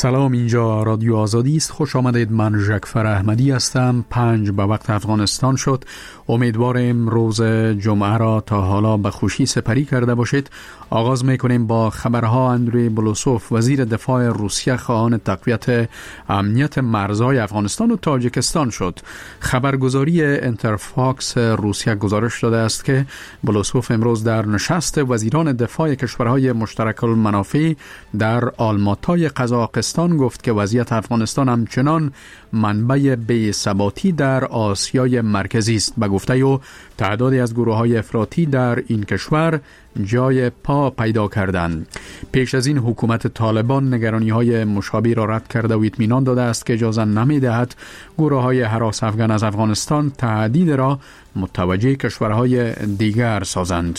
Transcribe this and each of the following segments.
سلام، اینجا رادیو آزادی است. خوش آمدید. من ژکفر احمدی هستم. 5 به وقت افغانستان شد. امیدوارم روز جمعه را تا حالا به خوشی سپری کرده باشید. آغاز میکنیم با خبرها. اندری بلوسوف وزیر دفاع روسیه خواهان تقویت امنیت مرزهای افغانستان و تاجیکستان شد. خبرگزاری انترفاکس روسیه گزارش داده است که بلوسوف امروز در نشست وزیران دفاع کشورهای مشترک المنافع در آلماتای قزاقستان گفت که وضعیت افغانستان همچنان منبع بی‌ثباتی در آسیای مرکزی است. به گفته او تعدادی از گروه‌های افراطی در این کشور جای پا پیدا کردند. پیش از این حکومت طالبان نگرانی‌های مشابه را رد کرده و اطمینان داده است که اجازه نمی‌دهد گروه‌های هراس افغان از افغانستان تهدید را متوجه کشورهای دیگر سازند.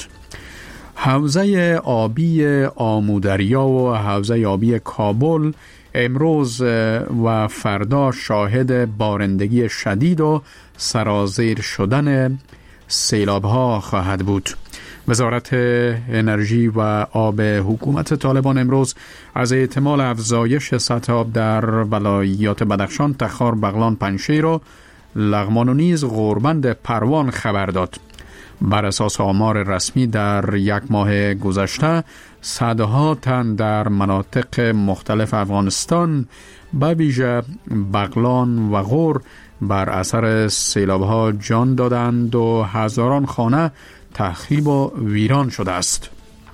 حوزه آبی آمودریا و حوزه آبی کابل امروز و فردا شاهد بارندگی شدید و سرازیر شدن سیلاب‌ها خواهد بود. وزارت انرژی و آب حکومت طالبان امروز از احتمال افزایش سطح آب در ولایات بدخشان، تخار، بغلان، پنجشیر و لغمان و نیز غوربند پروان خبر داد. بر اساس آمار رسمی در یک ماه گذشته صدها تن در مناطق مختلف افغانستان به ویژه بغلان و غور بر اثر سیلاب‌ها جان دادند و هزاران خانه تخریب و ویران شده است.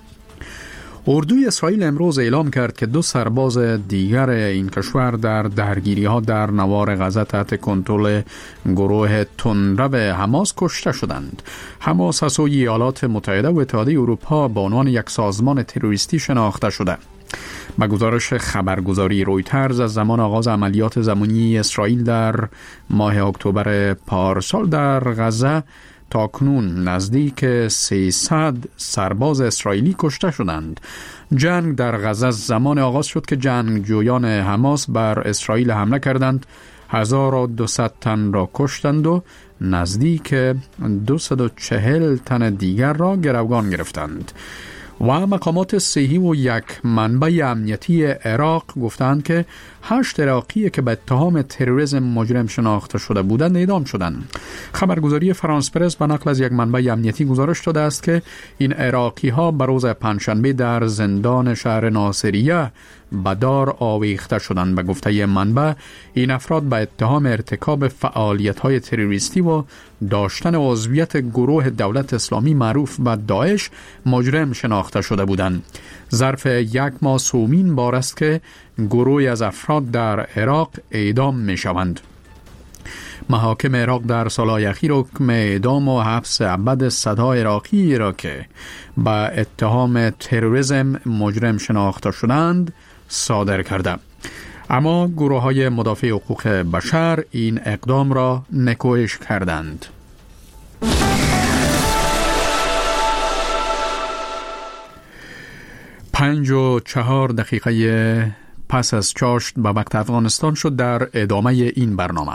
اردوی اسرائیل امروز اعلام کرد که 2 سرباز دیگر این کشور در درگیری‌ها در نوار غزه تحت کنترل گروه تندرو حماس کشته شدند. حماس از سوی ایالات متحده و اتحادیه اروپا به عنوان یک سازمان تروریستی شناخته شده. به گزارش خبرگزاری رویترز از زمان آغاز عملیات زمینی اسرائیل در ماه اکتبر پارسال در غزه تاکنون نزدیک 300 سرباز اسرائیلی کشته شدند. جنگ در غزه زمان آغاز شد که جنگجویان حماس بر اسرائیل حمله کردند، 1200 تن را کشتند و نزدیک 240 تن دیگر را گروگان گرفتند. و مقامات صحی و یک منبع امنیتی عراق گفتند که 8 عراقی که به اتهام تروریسم مجرم شناخته شده بودند اعدام شدند. خبرگزاری فرانس پرس به نقل از یک منبع امنیتی گزارش داده است که این عراقی ها به روز پنجشنبه در زندان شهر ناصریه به دار آویخته شدند. به گفته منبع این افراد به اتهام ارتکاب فعالیت‌های تروریستی و داشتن عضویت گروه دولت اسلامی معروف به داعش مجرم شناخته شده بودند. ظرف یک ماه سومین بار است که گروهی از افراد در عراق اعدام می شوند. محاکم عراق در سالهای اخیر حکم اعدام و حبس ابد صدها عراقی را که به اتهام تروریسم مجرم شناخته شدند صادر کرده. اما گروه‌های مدافع حقوق بشر این اقدام را نکوهش کردند. پنج و 4 دقیقه پس از چاشت به وقت افغانستان شد. در ادامه این برنامه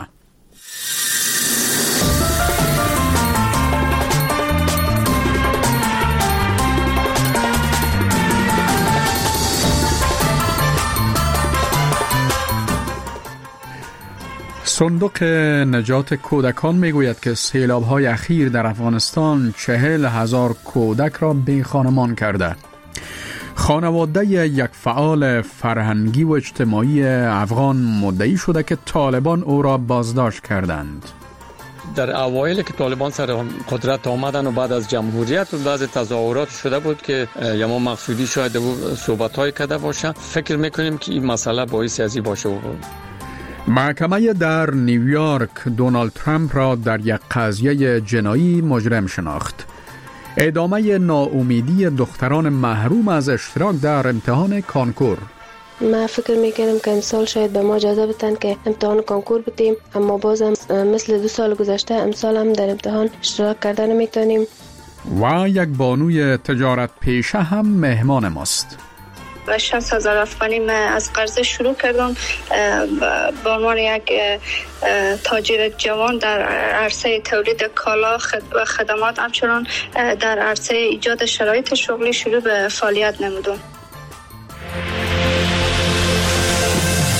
صندوق نجات کودکان میگوید که سیلاب‌های اخیر در افغانستان 40,000 کودک را بی خانمان کرده. خانواده یک فعال فرهنگی و اجتماعی افغان مدعی شده که طالبان او را بازداشت کردند. در اوایل که طالبان سر قدرت آمدن و بعد از جمهوریت و بعض تظاهرات شده بود که یما مقصودی شاید صحبت‌های کرده باشه، فکر میکنیم که این مسئله باعثی از این باشه. محکمه در نیویورک دونالد ترامپ را در یک قضیه جنایی مجرم شناخت. ادامه ناامیدی دختران محروم از اشتراک در امتحان کانکور. ما فکر میکنم که امسال شاید به ما اجازه بدن که امتحان کانکور بدیم، اما بازم مثل 2 سال گذشته امسال هم در امتحان اشتراک کردن نمیتونیم. و یک بانوی تجارت پیشه هم مهمان ماست. و 60,000 افغانی من از قرضه شروع کردم به عنوان یک تاجر جوان در عرصه تولید کالا و خدمات، همچنان در عرصه ایجاد شرایط شغلی شروع به فعالیت نمودم.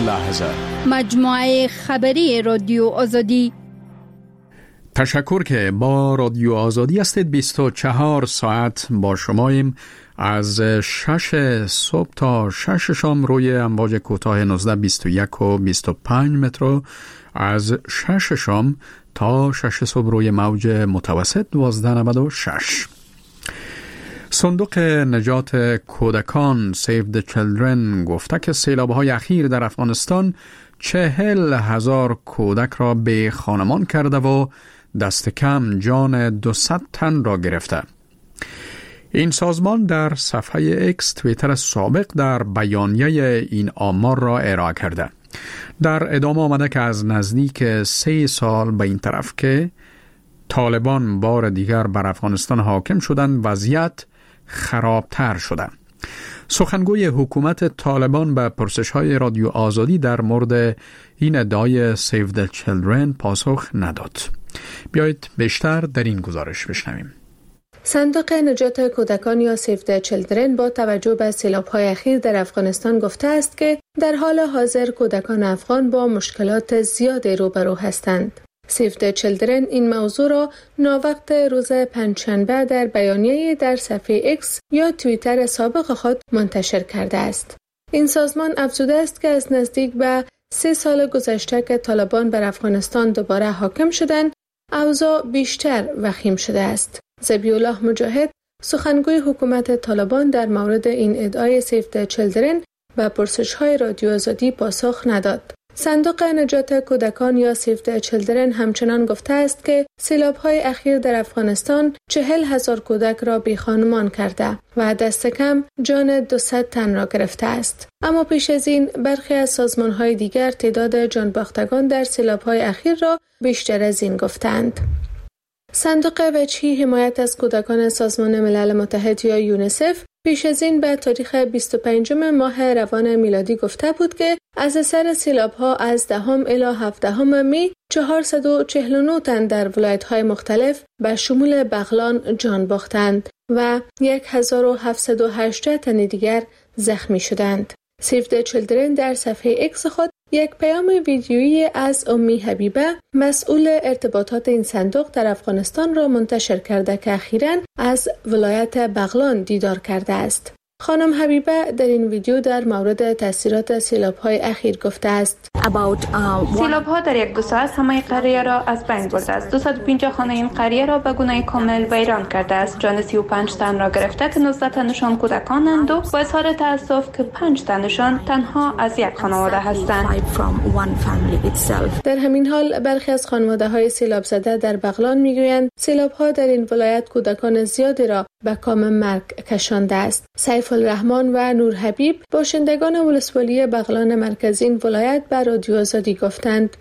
لحظه. مجموعه خبری رادیو آزادی. تشکر که با رادیو آزادی هستید. 24 ساعت با شماییم، از 6 صبح تا 6 شام روی امواج کوتاه 19، 21 و 25 متر، از 6 شام تا 6 صبح روی موج متوسط 1296. صندوق نجات کودکان Save the Children گفته که سیلاب‌های اخیر در افغانستان 40,000 کودک را به خانمان کرده و دست کم جان 200 تن را گرفته. این سازمان در صفحه اکس توییتر سابق در بیانیه این آمار را ارائه کرده. در ادامه آمده که از نزدیک 3 سال به این طرف که طالبان بار دیگر بر افغانستان حاکم شدند، وضعیت خرابتر شده. سخنگوی حکومت طالبان به پرسش‌های رادیو آزادی در مورد این ادعای Save the Children پاسخ نداد. بیایید بیشتر در این گزارش بشنویم. صندوق نجات کودکان یا Save the Children با توجه به سیلاب‌های اخیر در افغانستان گفته است که در حال حاضر کودکان افغان با مشکلات زیادی روبرو هستند. Save the Children این موضوع را ناوقت روز پنجشنبه در بیانیه در صفحه اکس یا توییتر سابق خود منتشر کرده است. این سازمان افزوده است که از نزدیک به 3 سال گذشته که طالبان بر افغانستان دوباره حاکم شدند، اوضاع بیشتر وخیم شده است. ذبیح الله مجاهد، سخنگوی حکومت طالبان، در مورد این ادعای Save the Children و پرسش‌های رادیو آزادی پاسخ نداد. صندوق نجات کودکان یا Save the Children همچنان گفته است که سیلاب‌های اخیر در افغانستان 40,000 کودک را بی‌خانمان کرده و دست کم جان 200 تن را گرفته است. اما پیش از این برخی از سازمان‌های دیگر تعداد جانباختگان در سیلاب‌های اخیر را بیشتر از این گفتند. صندوق وجهی حمایت از کودکان سازمان ملل متحد یا یونیسف پیش از این به تاریخ 25 ماه روان میلادی گفته بود که از اثر سیلاب‌ها از 10 الی 17 می 449 تن در ولایت‌های مختلف به شمول بغلان جان باختند و 1718 تن دیگر زخمی شدند. Save the Children در صفحه اکس خود یک پیام ویدیویی از امی حبیبه، مسئول ارتباطات این صندوق در افغانستان را منتشر کرده که اخیراً از ولایت بغلان دیدار کرده است. خانم حبیبه در این ویدیو در مورد تاثیرات سیلاب‌های اخیر گفته است: سیلاب‌ها در 1-2 ساعت همه قریه را از بین برده است. 250 خانه این قریه را به گونه کامل ویران کرده است. جان 35 تن را گرفته که 19 تنشان کودکانند و با اظهار تأسف که 5 تنشان تنها از یک خانواده هستند. در همین حال برخی از خانواده‌های سیلاب زده در بغلان میگویند سیلاب‌ها در این ولایت کودکان زیادی را به کام مرگ کشانده است. سیف الرحمن و نور حبیب، باشندگان ولسوالی بغلان مرکزی این ولایت، به رادیو آزادی گفتند: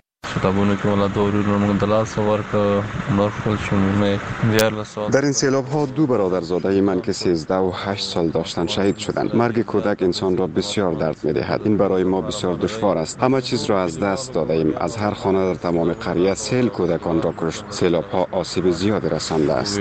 در این سیلاب ها 2 برادرزاده من که 13 و 8 سال داشتند شهید شدند. مرگ کودک انسان را بسیار درد می‌دهد. این برای ما بسیار دشوار است. همه چیز را از دست داده ایم. از هر خانه در تمام قریه سیل کودکان را کشت. سیلاب ها آسیب زیادی رسانده است.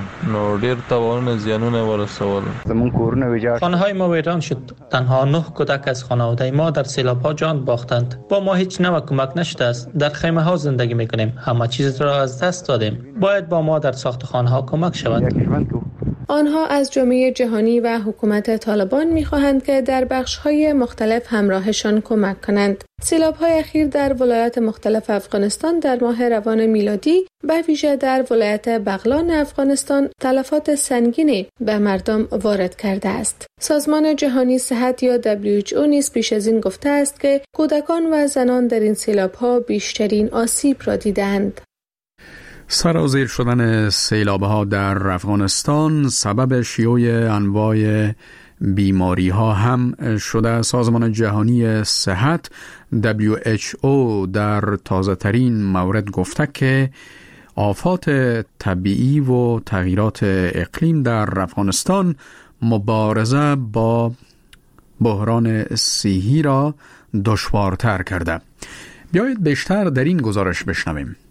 خانه های ما ویران شد. تنها 9 کودک از خانواده ما در سیلاب ها جان باختند. با ما هیچ نوع کمک نشده است. در خیمه ها زندگی میکنیم. همه چیز را از دست دادیم. باید با ما در ساخت خانه ها کمک شود. آنها از جامعه جهانی و حکومت طالبان می‌خواهند که در بخش‌های مختلف همراهشان کمک کنند. سیلاب‌های اخیر در ولایات مختلف افغانستان در ماه روان میلادی به ویژه در ولایت بغلان افغانستان تلفات سنگینی به مردم وارد کرده است. سازمان جهانی صحت یا WHO نیز پیش از این گفته است که کودکان و زنان در این سیلاب‌ها بیشترین آسیب را دیدند. سرازیر شدن سیلاب‌ها در افغانستان سبب شیوع انواع بیماری ها هم شده. سازمان جهانی صحت WHO در تازه ترین مورد گفته که آفات طبیعی و تغییرات اقلیم در افغانستان مبارزه با بحران صحی را دشوارتر کرده. بیایید بیشتر در این گزارش بشنویم.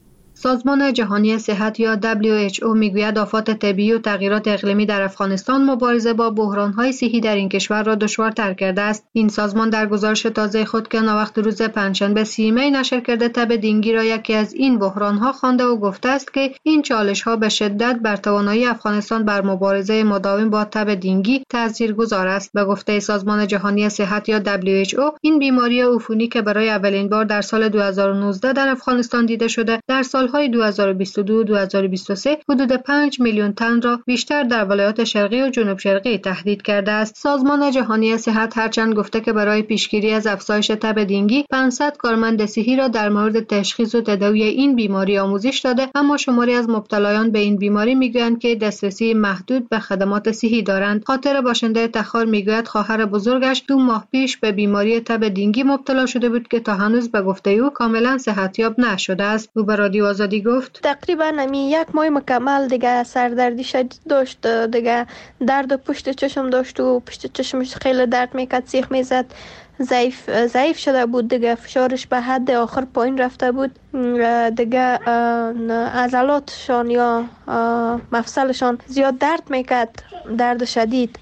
سازمان جهانی صحت یا WHO میگوید آفات طبیعی و تغییرات اقلیمی در افغانستان مبارزه با بحران‌های صحی در این کشور را دشوارتر کرده است. این سازمان در گزارش تازه خود که ناوقت روز پنجشنبه 30 می نشر کرده تب دینگی را یکی از این بحران‌ها خوانده و گفته است که این چالش‌ها به شدت بر توانایی افغانستان بر مبارزه مداوم با تب دینگی تاثیرگذار است. به گفته سازمان جهانی صحت یا WHO این بیماری عفونی که برای اولین بار در سال 2019 در افغانستان دیده شده، در سالهای 2022 و 2023 حدود 5 میلیون تن را بیشتر در ولایات شرقی و جنوب شرقی تهدید کرده است. سازمان جهانی صحت هرچند گفته که برای پیشگیری از افزایش تب دینگی 500 کارمند صحی را در مورد تشخیص و تداوی این بیماری آموزش داده، اما شماری از مبتلایان به این بیماری میگویند که دسترسی محدود به خدمات صحی دارند. خاطر باشنده تخار میگوید خواهر بزرگش 2 ماه پیش به بیماری تب دینگی مبتلا شده بود که تا هنوز به گفته او کاملا صحتیاب نشده است. او به رادیو آزادی گفت تقریبا 1 ماه مکمل دیگه سردردی شدید داشت، دیگه درد پشت چشم داشت و پشت چشمش خیلی درد میکرد، سیخ میزد، ضعیف شده بود، دیگه فشارش به حد آخر پایین رفته بود، دیگه عضلاتشان یا مفصلشان زیاد درد میکرد، درد شدید.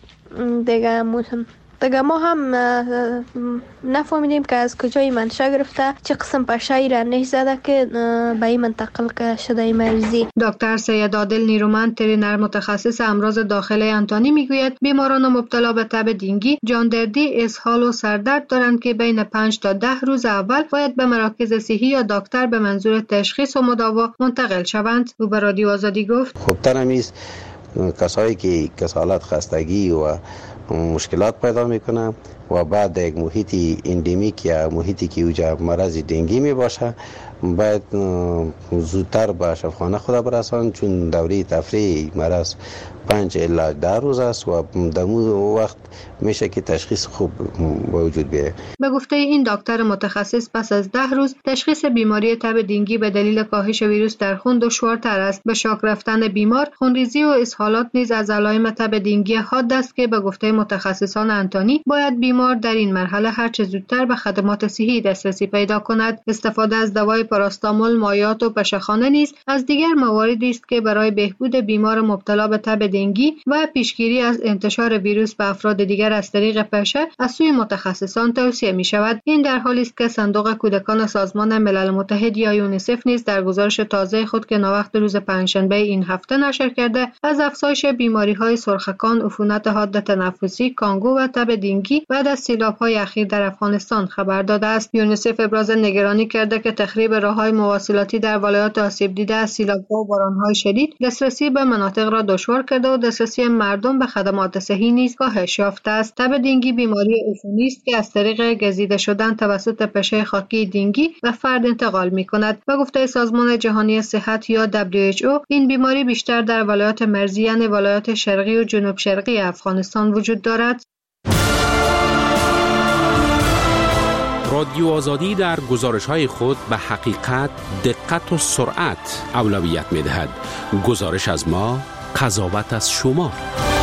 دیگه ما هم نفهمیدیم که از کجای منشأ گرفته، چه قسم پشه‌ای را نش زده که به این منتقل شده این مریضی. دکتر سید عادل نیرومند ترینر متخصص امراض داخلی انتانی میگوید بیماران مبتلا به تب دینگی جاندردی، اسهال و سردرد دارند که بین 5 تا 10 روز اول باید به مراکز صحی یا دکتر به منظور تشخیص و مداوا منتقل شوند. او به رادیو آزادی گفت خوبتر همیست کسایی که کسالت، خستگی و مشکلات پیدا میکنه و بعد یک محیط اندمیک یا محیطی که اوجا مرض دنگی می باشه باید زودتر به شفاخانه خود برسان، چون دوره تفریح مرض 5 الی 10 روز است و در وقت میشه که تشخیص خوب به وجود بیاید. به گفته این دکتر متخصص پس از 10 روز تشخیص بیماری تب دینگی به دلیل کاهش ویروس در خون دشوارتر است. به شاک رفتن بیمار، خونریزی و اسهالات نیز از علائم تب دینگی حاد است که به گفته متخصصان انتانی باید بیمار در این مرحله هر چه زودتر به خدمات صحی دسترسی پیدا کند. استفاده از دوای پاراستامول، مایعات و پشه‌خانه نیز از دیگر مواردی است که برای بهبود بیمار مبتلا به تب دنگی و پیشگیری از انتشار ویروس به افراد دیگر از طریق پشه از سوی متخصصان توصیه می شود. این در حالی است که صندوق کودکان سازمان ملل متحد یا یونیسف نیز در گزارش تازه خود که ناوقت روز پنجشنبه این هفته نشر کرده از افزایش بیماری‌های سرخکان، عفونت حاد تنفسی، کانگو و تب دنگی بعد از سیلاب‌های اخیر در افغانستان خبر داده است. یونیسف ابراز نگرانی کرده که تخریب راه‌های مواصلاتی در ولایات آسیب دیده از سیلاب‌ها و باران‌های شدید دسترسی به مناطق را دشوار کرده و دسترسی مردم به خدمات صحی نیز کاهش یافته است. تب دینگی بیماری عفونی است که از طریق گزیده شدن توسط پشه خاکی دینگی به فرد انتقال می‌کند. به گفته سازمان جهانی صحت یا WHO این بیماری بیشتر در ولایات مرزی یعنی ولایات شرقی و جنوب شرقی افغانستان وجود دارد. رادیو آزادی در گزارش‌های خود به حقیقت، دقت و سرعت اولویت می‌دهد. گزارش از ما، قضاوت از شما.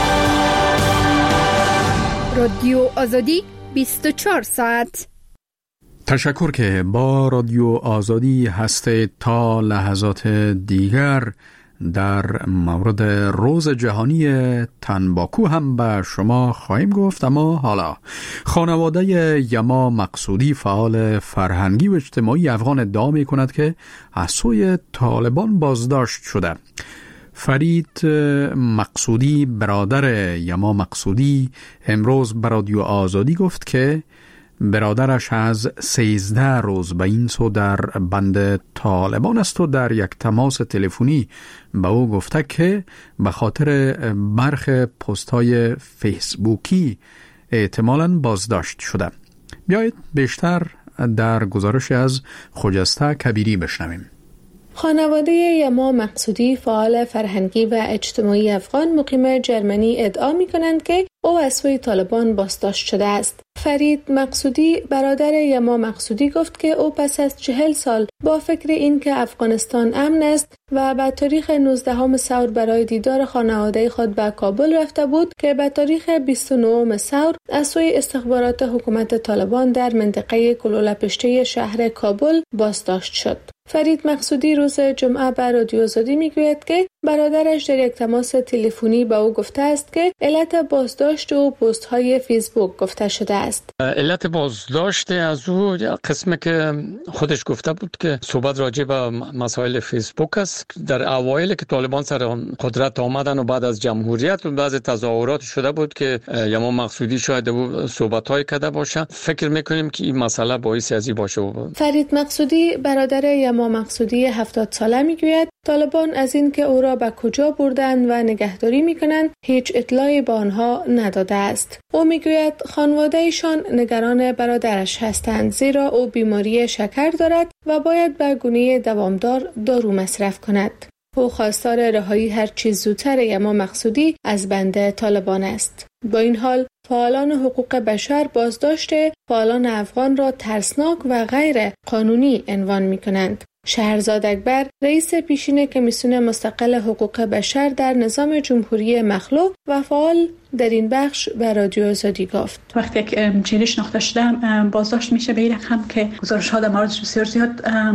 رادیو آزادی 24 ساعت. تشکر که با رادیو آزادی هستید. تا لحظات دیگر در مورد روز جهانی تنباکو هم به شما خواهیم گفت، اما حالا خانواده یما مقصودی فعال فرهنگی و اجتماعی افغان ادعا می کند که از سوی طالبان بازداشت شده. فرید مقصودی برادر یما مقصودی امروز به رادیو آزادی گفت که برادرش از 13 روز به این سو در بند طالبان است و در یک تماس تلفنی به او گفته که به خاطر برخ پست‌های فیسبوکی احتمالاً بازداشت شده. بیایید بیشتر در گزارش از خجسته کبیری بشنویم. خانواده یما مقصودی فعال فرهنگی و اجتماعی افغان مقیم جرمنی ادعا می کنند که او از سوی طالبان بازداشت شده است. فرید مقصودی برادر یما مقصودی گفت که او پس از 40 سال با فکر این که افغانستان امن است و به تاریخ 19 ثور برای دیدار خانواده خود به کابل رفته بود که به تاریخ 29 ثور از سوی استخبارات حکومت طالبان در منطقه کلولپشتی شهر کابل بازداشت شد. فرید مقصودی روز جمعه به رادیو آزادی میگوید که برادرش در یک تماس تلفنی با او گفته است که علت بازداشت و پست های فیسبوک گفته شده است. علت بازداشت از او قسمی که خودش گفته بود که صحبت راجع به مسائل فیسبوک است. در اوایل که طالبان سر قدرت آمدن و بعد از جمهوریت و بعض تظاهرات شده بود که یما مقصودی شاید او صحبت های کرده باشه. فکر میکنیم که این مسئله باعث ازی باشه. فرید مقصودی برادر یما مقصودی 70 ساله میگوید طالبان از این که او را به کجا بردند و نگهداری میکنند هیچ اطلاعی به آنها نداده است. او میگوید خانواده‌شان نگران برادرش هستند زیرا او بیماری شکر دارد و باید به گونه دوامدار دارو مصرف کند. او خواستار رهایی هر چیز زودتر یما مقصودی از بند طالبان است. با این حال فعالان حقوق بشر بازداشت فعالان افغان را ترسناک و غیر قانونی عنوان می‌کنند. شهرزاد اکبر رئیس پیشین کمیسیون مستقل حقوق بشر در نظام جمهوری مخلوع و فعال در این بخش به رادیو آزادی گفت وقتی یک چیزی شناخته شده بازداشت میشه به این رقم که گزارش‌ها در موردش بسیار زیاد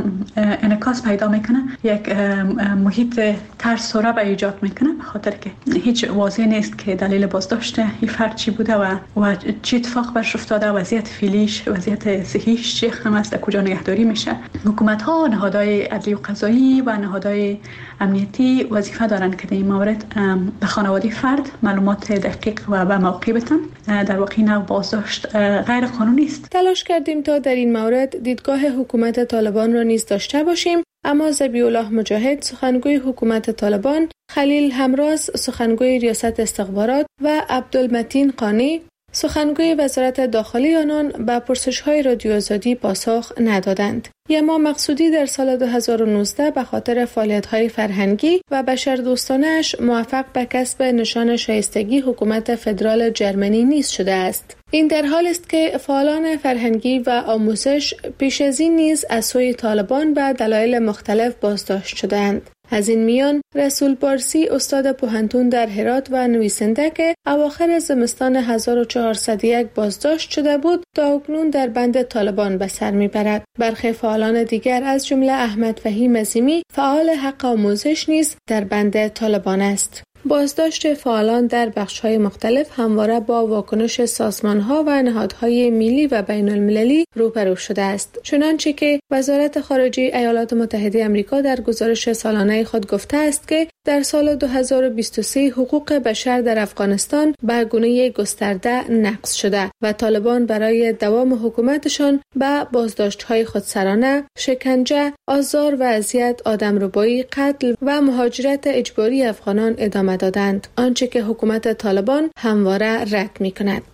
انعکاس پیدا میکنه، یک محیط ترس و رعب ایجاد میکنه، به خاطر که هیچ واضح نیست که دلیل بازداشت این فرد چی بوده و چه اتفاق برش افتاده، وضعیت فعلیش، وضعیت صحیش چه هم است، کجا نگهداری میشه. حکومت‌ها، نهادهای عدلی و قضایی و نهادهای امنیتی وظیفه دارند که در این مورد به خانواده فرد معلومات دقیق و به موقع بدن. در واقع نوع بازداشت غیر قانونی است. تلاش کردیم تا در این مورد دیدگاه حکومت طالبان را نیز داشته باشیم، اما ذبیح الله مجاهد سخنگوی حکومت طالبان، خلیل همراز سخنگوی ریاست استخبارات و عبدالمتین قانی سخنگوی وزارت داخلی آنان به پرسش‌های رادیو آزادی پاسخ ندادند. یما مقصودی در سال 2019 به خاطر فعالیت‌های فرهنگی و بشردوستانه‌اش موفق به کسب نشان شایستگی حکومت فدرال جرمنی نیز شده است. این در حال است که فعالان فرهنگی و آموزش پیش از این نیز از سوی طالبان به دلایل مختلف بازداشت شدند. از این میان رسول پارسی استاد پوهنتون در هرات و نویسنده که اواخر زمستان 1401 بازداشت شده بود تا اکنون در بند طالبان به سر میبرد. برخی فعالان دیگر از جمله احمد فهیم عظیمی فعال حق آموزش نیز در بند طالبان است. بازداشت فعالان در بخش‌های مختلف همواره با واکنش سازمان‌ها و نهادهای ملی و بین‌المللی روبرو شده است. چنانچه که وزارت خارجه ایالات متحده آمریکا در گزارش سالانه خود گفته است که در سال 2023 حقوق بشر در افغانستان به گونه گسترده نقض شده و طالبان برای دوام حکومتشان به بازداشت‌های خودسرانه، شکنجه، آزار و اذیت، آدمربایی، قتل و مهاجرت اجباری افغانان ادامه دادند، آنچه که حکومت طالبان همواره رد می‌کند.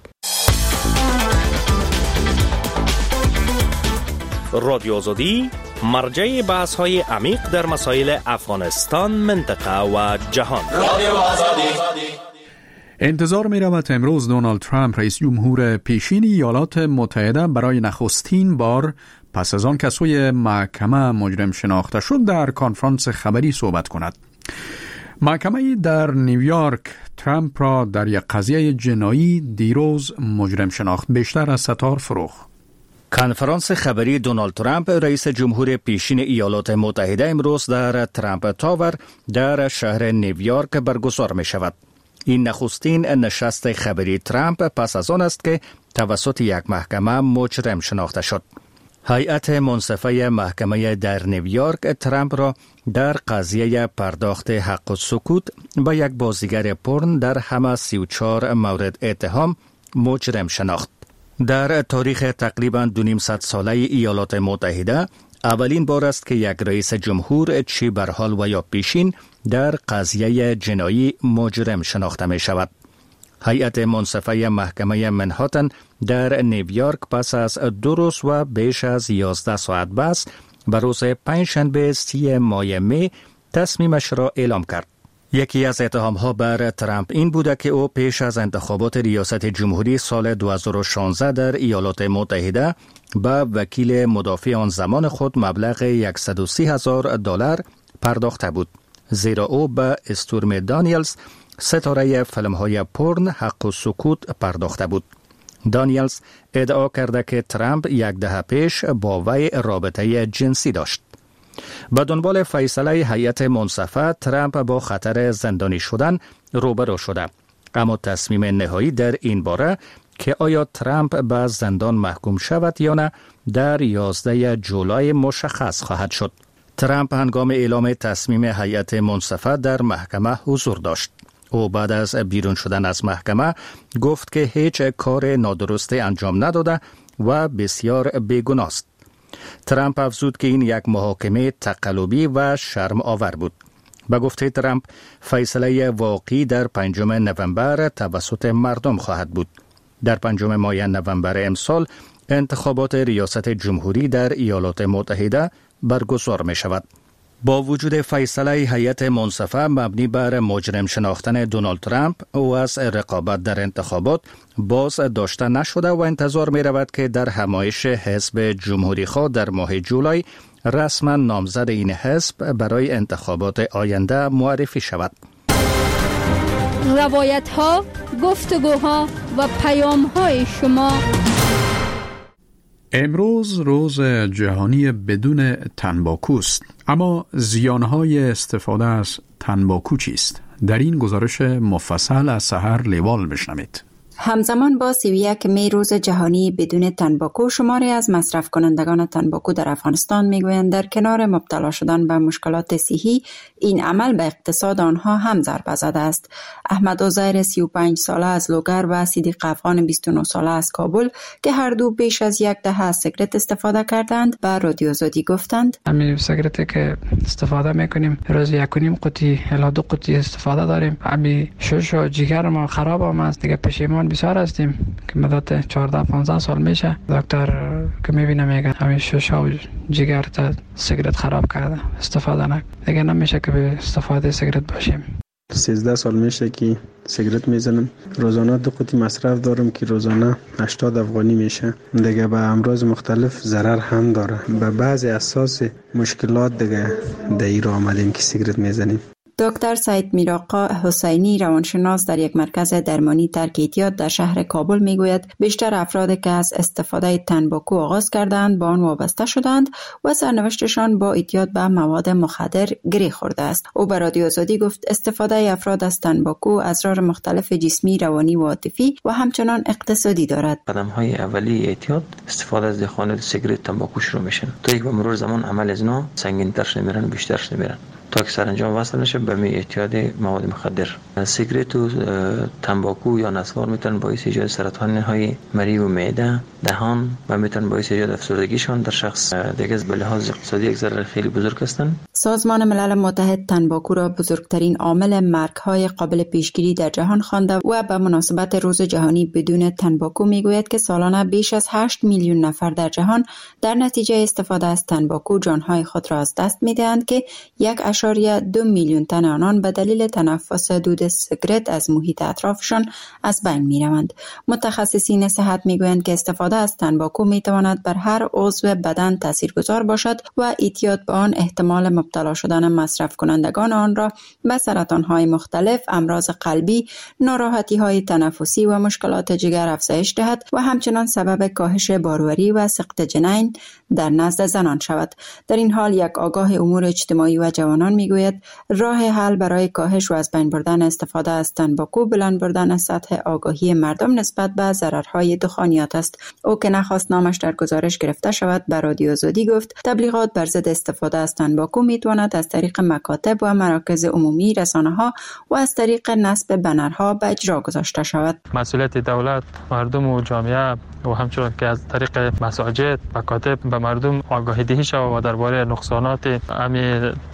رادیو آزادی مرجع بحث‌های عمیق در مسائل افغانستان، منطقه و جهان. رادیو آزادی. انتظار می رود امروز دونالد ترامپ رئیس جمهور پیشین ایالات متحده برای نخستین بار پس از آن که سوی محکمه مجرم شناخته شد در کنفرانس خبری صحبت کند. محکمه در نیویورک ترامپ را در یک قضیه جنایی دیروز مجرم شناخت. بیشتر از ستار فروخ. کنفرانس خبری دونالد ترامپ رئیس جمهور پیشین ایالات متحده امروز در ترامپ تاور در شهر نیویورک برگزار می شود. این نخستین نشست خبری ترامپ پس از آن است که توسط یک محکمه مجرم شناخته شد. هیئت منصفه محکمه در نیویورک ترامپ را در قضیه پرداخت حق السکوت به یک بازیگر پورن در همه 34 مورد اتهام مجرم شناخت. در تاریخ تقریباً 200 ساله ایالات متحده اولین بار است که یک رئیس جمهور چه بر حال و یا پیشین در قضیه جنایی مجرم شناخته می شود. هیئت منصفه محکمه منهاتن در نیویورک پس از 2 روز و بیش از 11 ساعت بحث به روز پنجشنبه 30 ماه می تصمیمش را اعلام کرد. یکی از اتهام‌ها بر ترامپ این بوده که او پیش از انتخابات ریاست جمهوری سال 2016 در ایالات متحده به وکیل مدافع آن زمان خود مبلغ $130,000 پرداخته بود، زیرا او به استورم دانیلز ستاره فیلم‌های پورن حق و سکوت پرداخته بود. دانیلز ادعا کرده که ترامپ یک دهه پیش با وی رابطه جنسی داشت. به دنبال فیصله هیئت منصفه ترامپ با خطر زندانی شدن روبرو شده، اما تصمیم نهایی در این باره که آیا ترامپ به زندان محکوم شود یا نه در 11 جولای مشخص خواهد شد. ترامپ هنگام اعلام تصمیم هیئت منصفه در محکمه حضور داشت. او بعد از بیرون شدن از محکمه گفت که هیچ کار نادرستی انجام نداده و بسیار بیگناه است. ترامپ افزود که این یک محاکمه تقلبی و شرم آور بود. به گفته ترامپ فیصله واقعی در 5 نوامبر توسط مردم خواهد بود. در 5 ماه نوامبر امسال انتخابات ریاست جمهوری در ایالات متحده برگزار می شود. با وجود فیصله هیئت منصفه مبنی بر مجرم شناختن دونالد ترامپ، او از رقابت در انتخابات باز داشته نشده و انتظار می رود که در همایش حزب جمهوری خواه در ماه جولای رسما نامزد این حزب برای انتخابات آینده معرفی شود. روایت ها، گفتگوها و پیام های شما. امروز روز جهانی بدون تنباکو است، اما زیانهای استفاده از تنباکو چیست؟ در این گزارش مفصل از سحر لیوال بشنوید. همزمان با 31 می روز جهانی بدون تنباکو، شماری از مصرف کنندگان تنباکو در افغانستان میگویند در کنار مبتلا شدن به مشکلات صحی، این عمل به اقتصاد آنها هم ضربه زده است. احمد عزیر 35 ساله از لوگر و صدیق افغان 29 ساله از کابل که هر دو بیش از یک دهه از سیگرت استفاده کردند به رادیو آزادی گفتند: همین سیگرتی که استفاده میکنیم روز 1.5 قطی الی 2 قطی استفاده داریم. همین شش و جگر ما خراب هم است دیگه. پشیمان بسیار هستیم که مدت 14-15 سال میشه دکتر که میبینه میگه همین شش و جگر تا سیگرت خراب کرده، استفاده نکنه دیگه. نمیشه که به استفاده سیگرت باشیم. 13 سال میشه که سیگرت میزنم. روزانه 2 قطی مصرف دارم که روزانه 80 افغانی میشه. دیگه به امراض مختلف ضرر هم داره. به بعضی اساس مشکلات دیگه دایر آمدیم که سیگرت میزنیم. دکتر سعید میراقا حسینی روانشناس در یک مرکز درمانی ترک اعتیاد در شهر کابل میگوید بیشتر افرادی که از استفاده تنباکو آغاز کردند با آن وابسته شدند و سرنوشتشان با اعتیاد به مواد مخدر گره خورده است. او به رادیو آزادی گفت استفاده افراد از تنباکو اضرار مختلف جسمی، روانی و عاطفی و همچنان اقتصادی دارد. قدم‌های اولیه اعتیاد استفاده از دخان سیگرت، تنباکو شروع میشن. تا یک به مرور زمان عمل از نوع سنگین‌تر میرن، بیشتر میرن تا که سرانجام وصل نشه به اعتیاد مواد مخدر. سیگرت و تنباکو یا نسوار میتونن باعث ایجاد سرطان‌های مری و معده، دهان و میتونن باعث ایجاد افسردگیشون در شخص. دیگه به لحاظ اقتصادی یک ضرر خیلی بزرگ هستن. سازمان ملل متحد تنباکو را بزرگترین عامل مرگ‌های قابل پیشگیری در جهان خوانده و به مناسبت روز جهانی بدون تنباکو میگوید که سالانه بیش از 8 میلیون نفر در جهان در نتیجه استفاده از تنباکو جانهای خود را از دست میدهند که 1.2 میلیون تن آنان به دلیل تنفس دود سیگرت از محیط اطرافشان از بین میروند. متخصصین صحت میگویند که استفاده از تنباکو میتواند بر هر عضو بدن تاثیرگذار باشد و اعتیاد به آن احتمال مبتلا شدن مصرف کنندگان آن را به سرطان‌های مختلف، امراض قلبی، ناراحتی‌های تنفسی و مشکلات جگر افزایش دهد و همچنان سبب کاهش باروری و سقط جنین در نزد زنان شود. در این حال یک آگاه امور اجتماعی و جوانان میگوید راه حل برای کاهش و از بین بردن استفاده از تنباکو بلند بردن سطح آگاهی مردم نسبت به ضررهای دخانیات است. او که نخواست نامش در گزارش گرفته شود به رادیو آزادی گفت تبلیغات بر ضد استفاده از تنباکو میتواند از طریق مکاتب و مراکز عمومی، رسانه‌ها و از طریق نصب بنرها به اجرا گذاشته شود. مسئولیت دولت، مردم و جامعه و همچنین که از طریق مساجد، مکاتب به مردم آگاهی دهی شود و درباره نقصانات همین تنباکو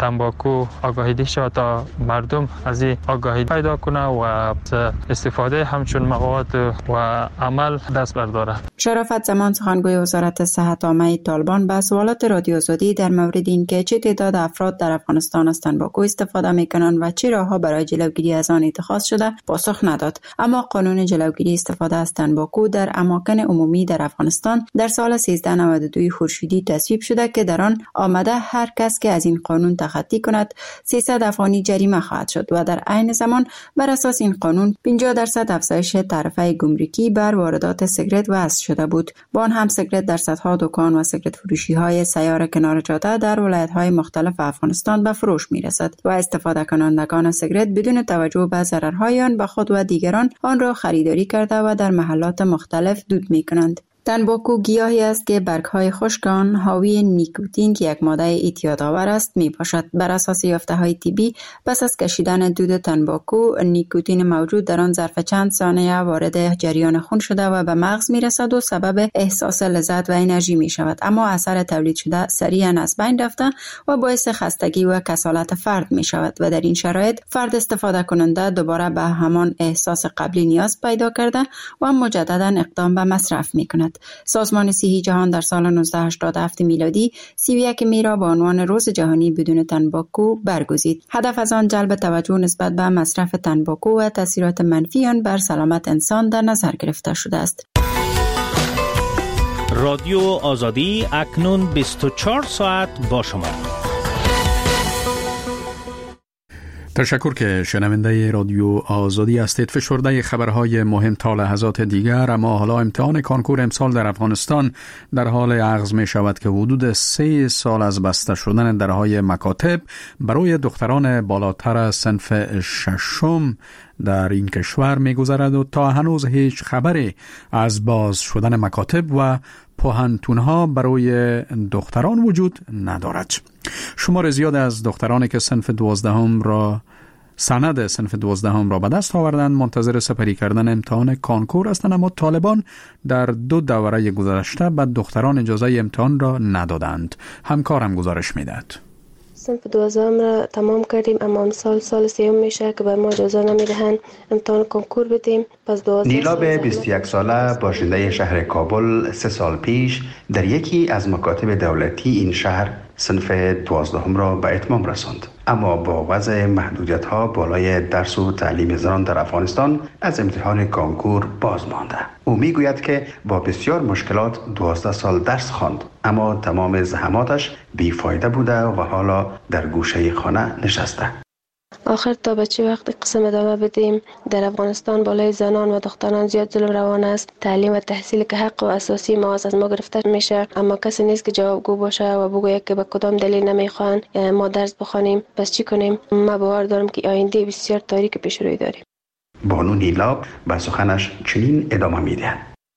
تنباکو آگاهی ده شود تا مردم از این آگاهی پیدا کنه و استفاده همچون مواد و عمل دست برداره. شرافت زمان سخنگوی وزارت صحت عامه طالبان به سوالات رادیو آزادی در مورد اینکه چه تعداد افراد در افغانستان از تنباکو استفاده میکنند و چه راهها برای جلوگیری از آن اتخاذ شده پاسخ نداد. اما قانون جلوگیری استفاده از تنباکو در اماکن عمومی در افغانستان در سال 1392 خورشیدی تصویب شده که در آن آمده هر کس که از این قانون تخطی کند 300 افغانی جریمه خواهد شد و در عین زمان بر اساس این قانون 50% افزایش تعرفه گمرکی بر واردات سیگرت وضع شده بود. با آن هم سیگرت در صدها دکان و سیگرت فروشی های سیار کنار جاده در ولایت های مختلف افغانستان به فروش می رسد و استفاده کنندگان سیگرت بدون توجه به ضررهای آن به خود و دیگران آن را خریداری کرده و در محلات مختلف دود می کنند. تنباکو گیاهی است که برگ‌های خشک آن حاوی نیکوتین که یک ماده اعتیادآور است میباشد. بر اساس یافته‌های طبی پس از کشیدن دود تنباکو نیکوتین موجود در آن ظرف چند ثانیه وارد جریان خون شده و به مغز میرسد و سبب احساس لذت و انرژی میشود، اما اثر تولید شده سریعا از بین رفته و باعث خستگی و کسالت فرد میشود و در این شرایط فرد استفاده کننده دوباره به همان احساس قبلی نیاز پیدا کرده و مجددا اقدام به مصرف میکند. سازمان صحی جهان در سال 1987 میلادی 31 می را به عنوان روز جهانی بدون تنباکو برگزید. هدف از آن جلب توجه نسبت به مصرف تنباکو و تاثیرات منفی آن بر سلامت انسان در نظر گرفته شده است. رادیو آزادی اکنون 24 ساعت با شما. تشکر که شنونده رادیو آزادی هستید. فشرده خبرهای مهم تا لحظات دیگر. اما حالا امتحان کانکور امسال در افغانستان در حال اخذ می شود که حدود 3 سال از بسته شدن درهای مکاتب برای دختران بالاتر صنف ششم در این کشور می گذرد و تا هنوز هیچ خبری از باز شدن مکاتب و پوهنتونها برای دختران وجود ندارد. شمار زیاد از دخترانی که سند 12 را به دست آوردند منتظر سپری کردن امتحان کانکور هستند، اما طالبان در 2 دوره گذشته به دختران اجازه امتحان را ندادند. همکارم گزارش میدهد. صنف 12 را تمام کردیم، اما امسال سال 3 میشه که به ما اجازه نمیدهند امتحان کنکور بدیم. پس 12 نیلا به 21 ساله باشنده شهر کابل 3 سال پیش در یکی از مکاتب دولتی این شهر صنف 12 را به اتمام رساند، اما با وضع محدودیت‌ها بالای درس و تعلیم زنان در افغانستان از امتحان کانکور باز مانده. او میگوید که با بسیار مشکلات 12 سال درس خواند، اما تمام زحماتش بیفایده بوده و حالا در گوشه خانه نشسته. آخر تا به چه وقت قسم ادامه بدیم؟ در افغانستان بالای زنان و دختران زیاد ظلم روان است. تعلیم و تحصیل که حق و اساسی ما از ما گرفته میشه، اما کسی نیست که جوابگو باشه و بگوید که به کدام دلیل نمیخوان ما درس بخوانیم. پس چی کنیم؟ ما باور دارم که آینده بسیار تاریک پیش روی داریم. بانو نیلا به سخنش چنین ادامه میده.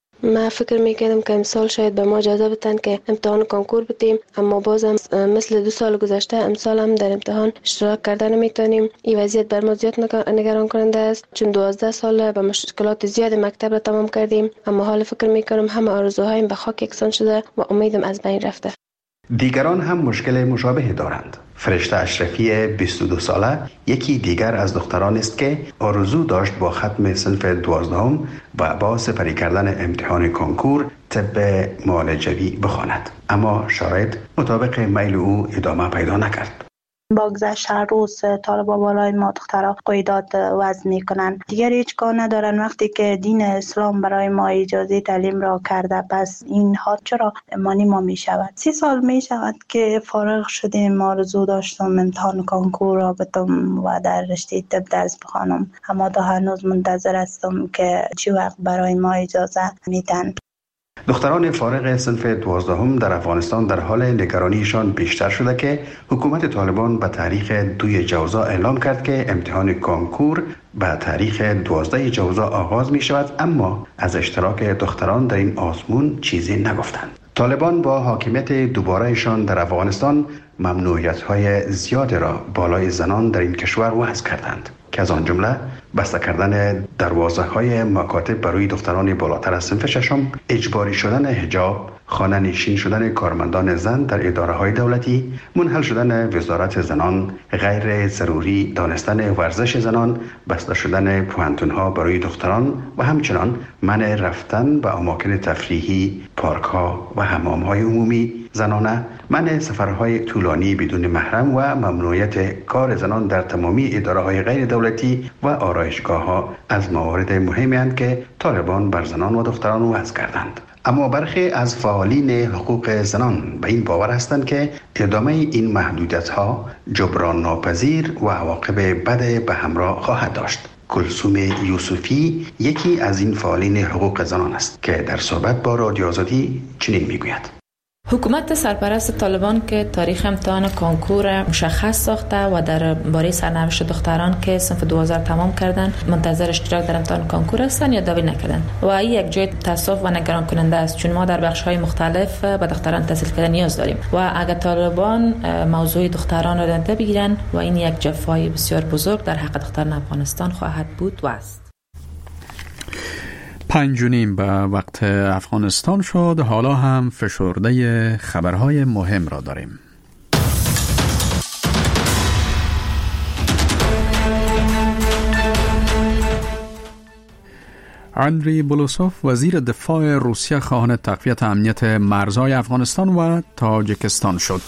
من فکر میکردم که امسال شاید به ما اجازه بدن که امتحان کانکور بدیم، اما بازم مثل 2 سال گذشته امسال هم در امتحان اشتراک کردن نمیتونیم. این وضعیت بر ما زیاد نگران کننده است، چون 12 سال با مشکلات زیاد مکتب را تمام کردیم، اما حال فکر میکنم همه آرزوهایم به خاک یکسان شده و امیدم از بین رفته. دیگران هم مشکل مشابه دارند. فرشته اشرفی 22 ساله یکی دیگر از دختران است که آرزو داشت با ختم صنف 12 و با سپری کردن امتحان کانکور طب معالجوی بخواند، اما شرایط مطابق میل او ادامه پیدا نکرد. با گذشت هر روز طالبا بالای ما دخترها قیدات وضع میکنن. دیگر هیچ کار ندارن وقتی که دین اسلام برای ما اجازه تعلیم را کرده. پس این ها چرا مانی ما میشود؟ 3 سال میشود که فارغ شدیم. آرزو داشتم امتحان کانکور را بدم و در رشته طب درس بخوانم، اما تا هنوز منتظر هستم که چه وقت برای ما اجازه میدن. دختران فارغ صنف 12 در افغانستان در حال نگرانیشان بیشتر شده که حکومت طالبان به تاریخ 2 جوزا اعلام کرد که امتحان کانکور به تاریخ 12 جوزا آغاز می شود، اما از اشتراک دختران در این آزمون چیزی نگفتند. طالبان با حاکمیت دوبارهشان در افغانستان ممنوعیت‌های زیاد را بالای زنان در این کشور وضع کردند که از آن جمله بسته کردن دروازه‌های مکاتب برای دختران بالاتر از صنف 6، اجباری شدن حجاب، خانه نشین شدن کارمندان زن در اداره های دولتی، منحل شدن وزارت زنان، غیر ضروری دانستن ورزش زنان، بسته شدن پوهنتون ها برای دختران و همچنان منع رفتن به اماکن تفریحی، پارک ها و حمام های عمومی زنانه، منع سفرهای طولانی بدون محرم و ممنوعیت کار زنان در تمامی اداره های غیر دولتی و آرایشگاه ها از موارد مهمی اند که طالبان بر زنان و دختران وضع کردند. اما برخی از فعالین حقوق زنان به این باور هستند که ادامه این محدودیت ها جبران ناپذیر و عواقب بد به همراه خواهد داشت. کلثوم یوسفی یکی از این فعالین حقوق زنان است که در صحبت با رادیو آزادی چنین میگوید: حکومت سرپرست طالبان که تاریخ امتحان کنکور مشخص ساخته و در باره سرنوشت دختران که صنف 2000 تمام کردن منتظر اشتراک در امتحان کنکور هستند یا داوری نکردن و این یک جای تاسف و نگران کننده است، چون ما در بخش‌های مختلف به دختران تحصیل کردن نیاز داریم و اگر طالبان موضوع دختران را دنده بگیرن و این یک جفای بسیار بزرگ در حق دختران افغانستان خواهد بود و است. 5:30 به وقت افغانستان شد. حالا هم فشرده خبرهای مهم را داریم. اندری بولوسوف وزیر دفاع روسیه خواهان تقویت امنیت مرزهای افغانستان و تاجیکستان شد.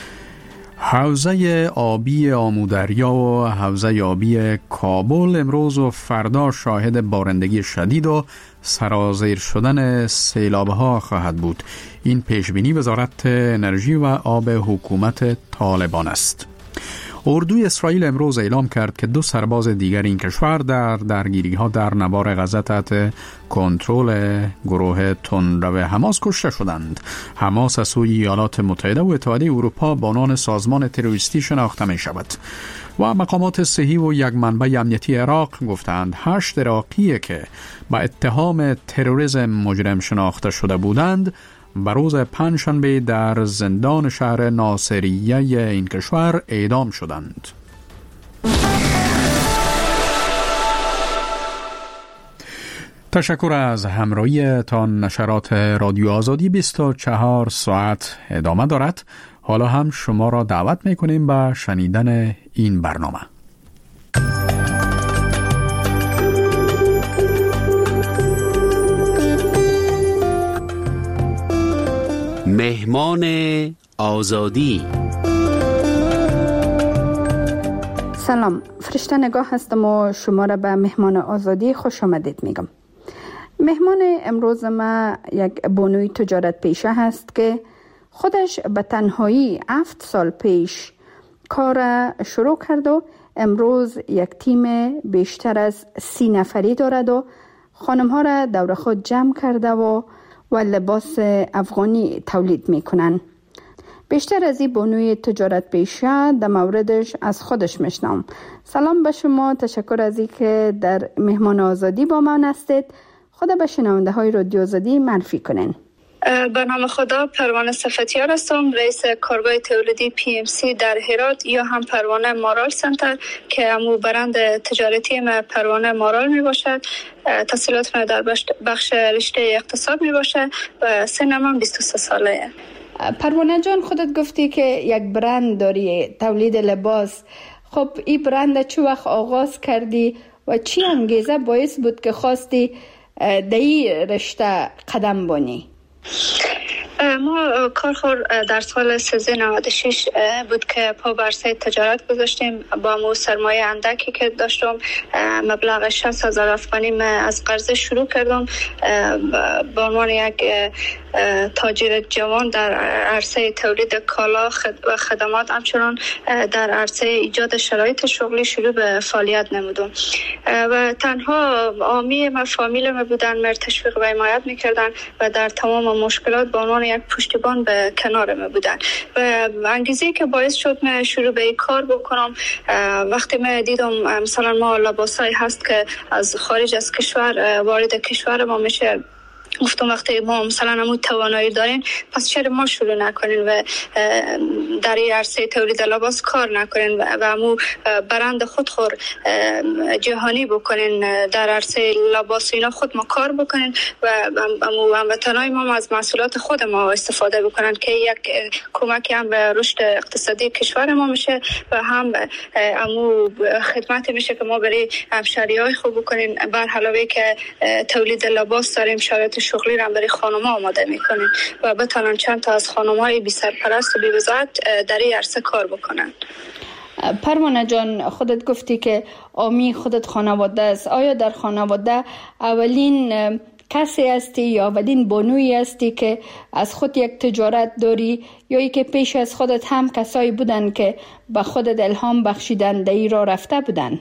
حوزه آبی آمودریا و حوزه آبی کابل امروز و فردا شاهد بارندگی شدید و سرازیر شدن سیلاب‌ها خواهد بود. این پیشبینی وزارت انرژی و آب حکومت طالبان است. اردوی اسرائیل امروز اعلام کرد که 2 سرباز دیگر این کشور در درگیری‌ها در نوار غزه تحت کنترل گروه تندرو حماس کشته شدند. حماس از سوی ایالات متحده و اتحادیه اروپا با عنوان سازمان تروریستی شناخته می شود و مقامات صحی و یک منبع امنیتی عراق گفتند 8 عراقی که با اتهام تروریسم مجرم شناخته شده بودند به روز پنجشنبه در زندان شهر ناصریه این کشور اعدام شدند. تشکر از همراهی تا نشرات رادیو آزادی 24 ساعت ادامه دارد. حالا هم شما را دعوت می‌کنیم به شنیدن این برنامه. مهمان آزادی. سلام، فرشته نگاه هستم و شما را به مهمان آزادی خوش آمدید میگم. مهمان امروز ما یک بانوی تجارت پیشه هست که خودش به تنهایی 7 سال پیش کار شروع کرد و امروز یک تیم بیشتر از 30 نفری دارد و خانم ها را دور خود جمع کرده و لباس افغانی تولید میکنن. بیشتر از این بانوی تجارت پیشه در موردش از خودش میشنم. سلام به شما، تشکر از این که در مهمان آزادی با من هستید. خدا به شنونده های رادیو آزادی معرفی کنین. به نام خدا، پروانه صفتیار هستم، رئیس کارگاه تولیدی PMC در هرات یا هم پروانه مارال سنتر که همو برند تجارتی ما پروانه مارال می باشد. تحصیلات ما در بخش رشته اقتصاد می باشد و سنم 23 ساله. پروانه جان، خودت گفتی که یک برند داری تولید لباس. خب این برند چه وقت آغاز کردی و چی انگیزه باعث بود که خواستی در این رشته قدم بانی؟ ما کارخور در سال 1396 بود که پا بر عرصه تجارت گذاشتیم. با مو سرمایه اندکی که داشتم، مبلغ 60,000 افغانی از قرضه شروع کردم. به عنوان یک تاجر جوان در عرصه تولید کالا و خدمات، همچنان در عرصه ایجاد شرایط شغلی شروع به فعالیت نمودم و تنها عامی ما فامیل ما بودن، مرا تشویق و حمایت میکردن و در تمام مشکلات به عنوان یک پشتیبان به کنار ما بودن و انگیزه‌ای که باعث شد من شروع به این کار بکنم. وقتی من دیدم مثلا ما لباسایی هست که از خارج از کشور وارد کشور ما میشه گفتم وقتی ما مثلا همون توانایی دارین پس چرا ما شروع نکنین و در این عرصه تولید لباس کار نکنین و همون برند خود جهانی بکنین، در عرصه لباس اینا خود ما کار بکنین و هموطنای ما از محصولات خود ما استفاده بکنن که یک کمکی هم به رشد اقتصادی کشور ما میشه و هم همو خدمت میشه که ما برای همشهریای خوب بکنین. بر علاوه که تولید لباس داریم، شرایط شغلی رو برای خانم‌ها آماده میکنین و بتونن چند تا از خانم‌های بی سرپرست و بی وزارت در این عرصه کار بکنن. پروانه جان، خودت گفتی که آمی خودت خانواده است. آیا در خانواده اولین کسی هستی یا اولین بانویی هستی که از خود یک تجارت داری یا ای که پیش از خودت هم کسایی بودن که به خودت الهام بخشیدن در این راه رفته بودن؟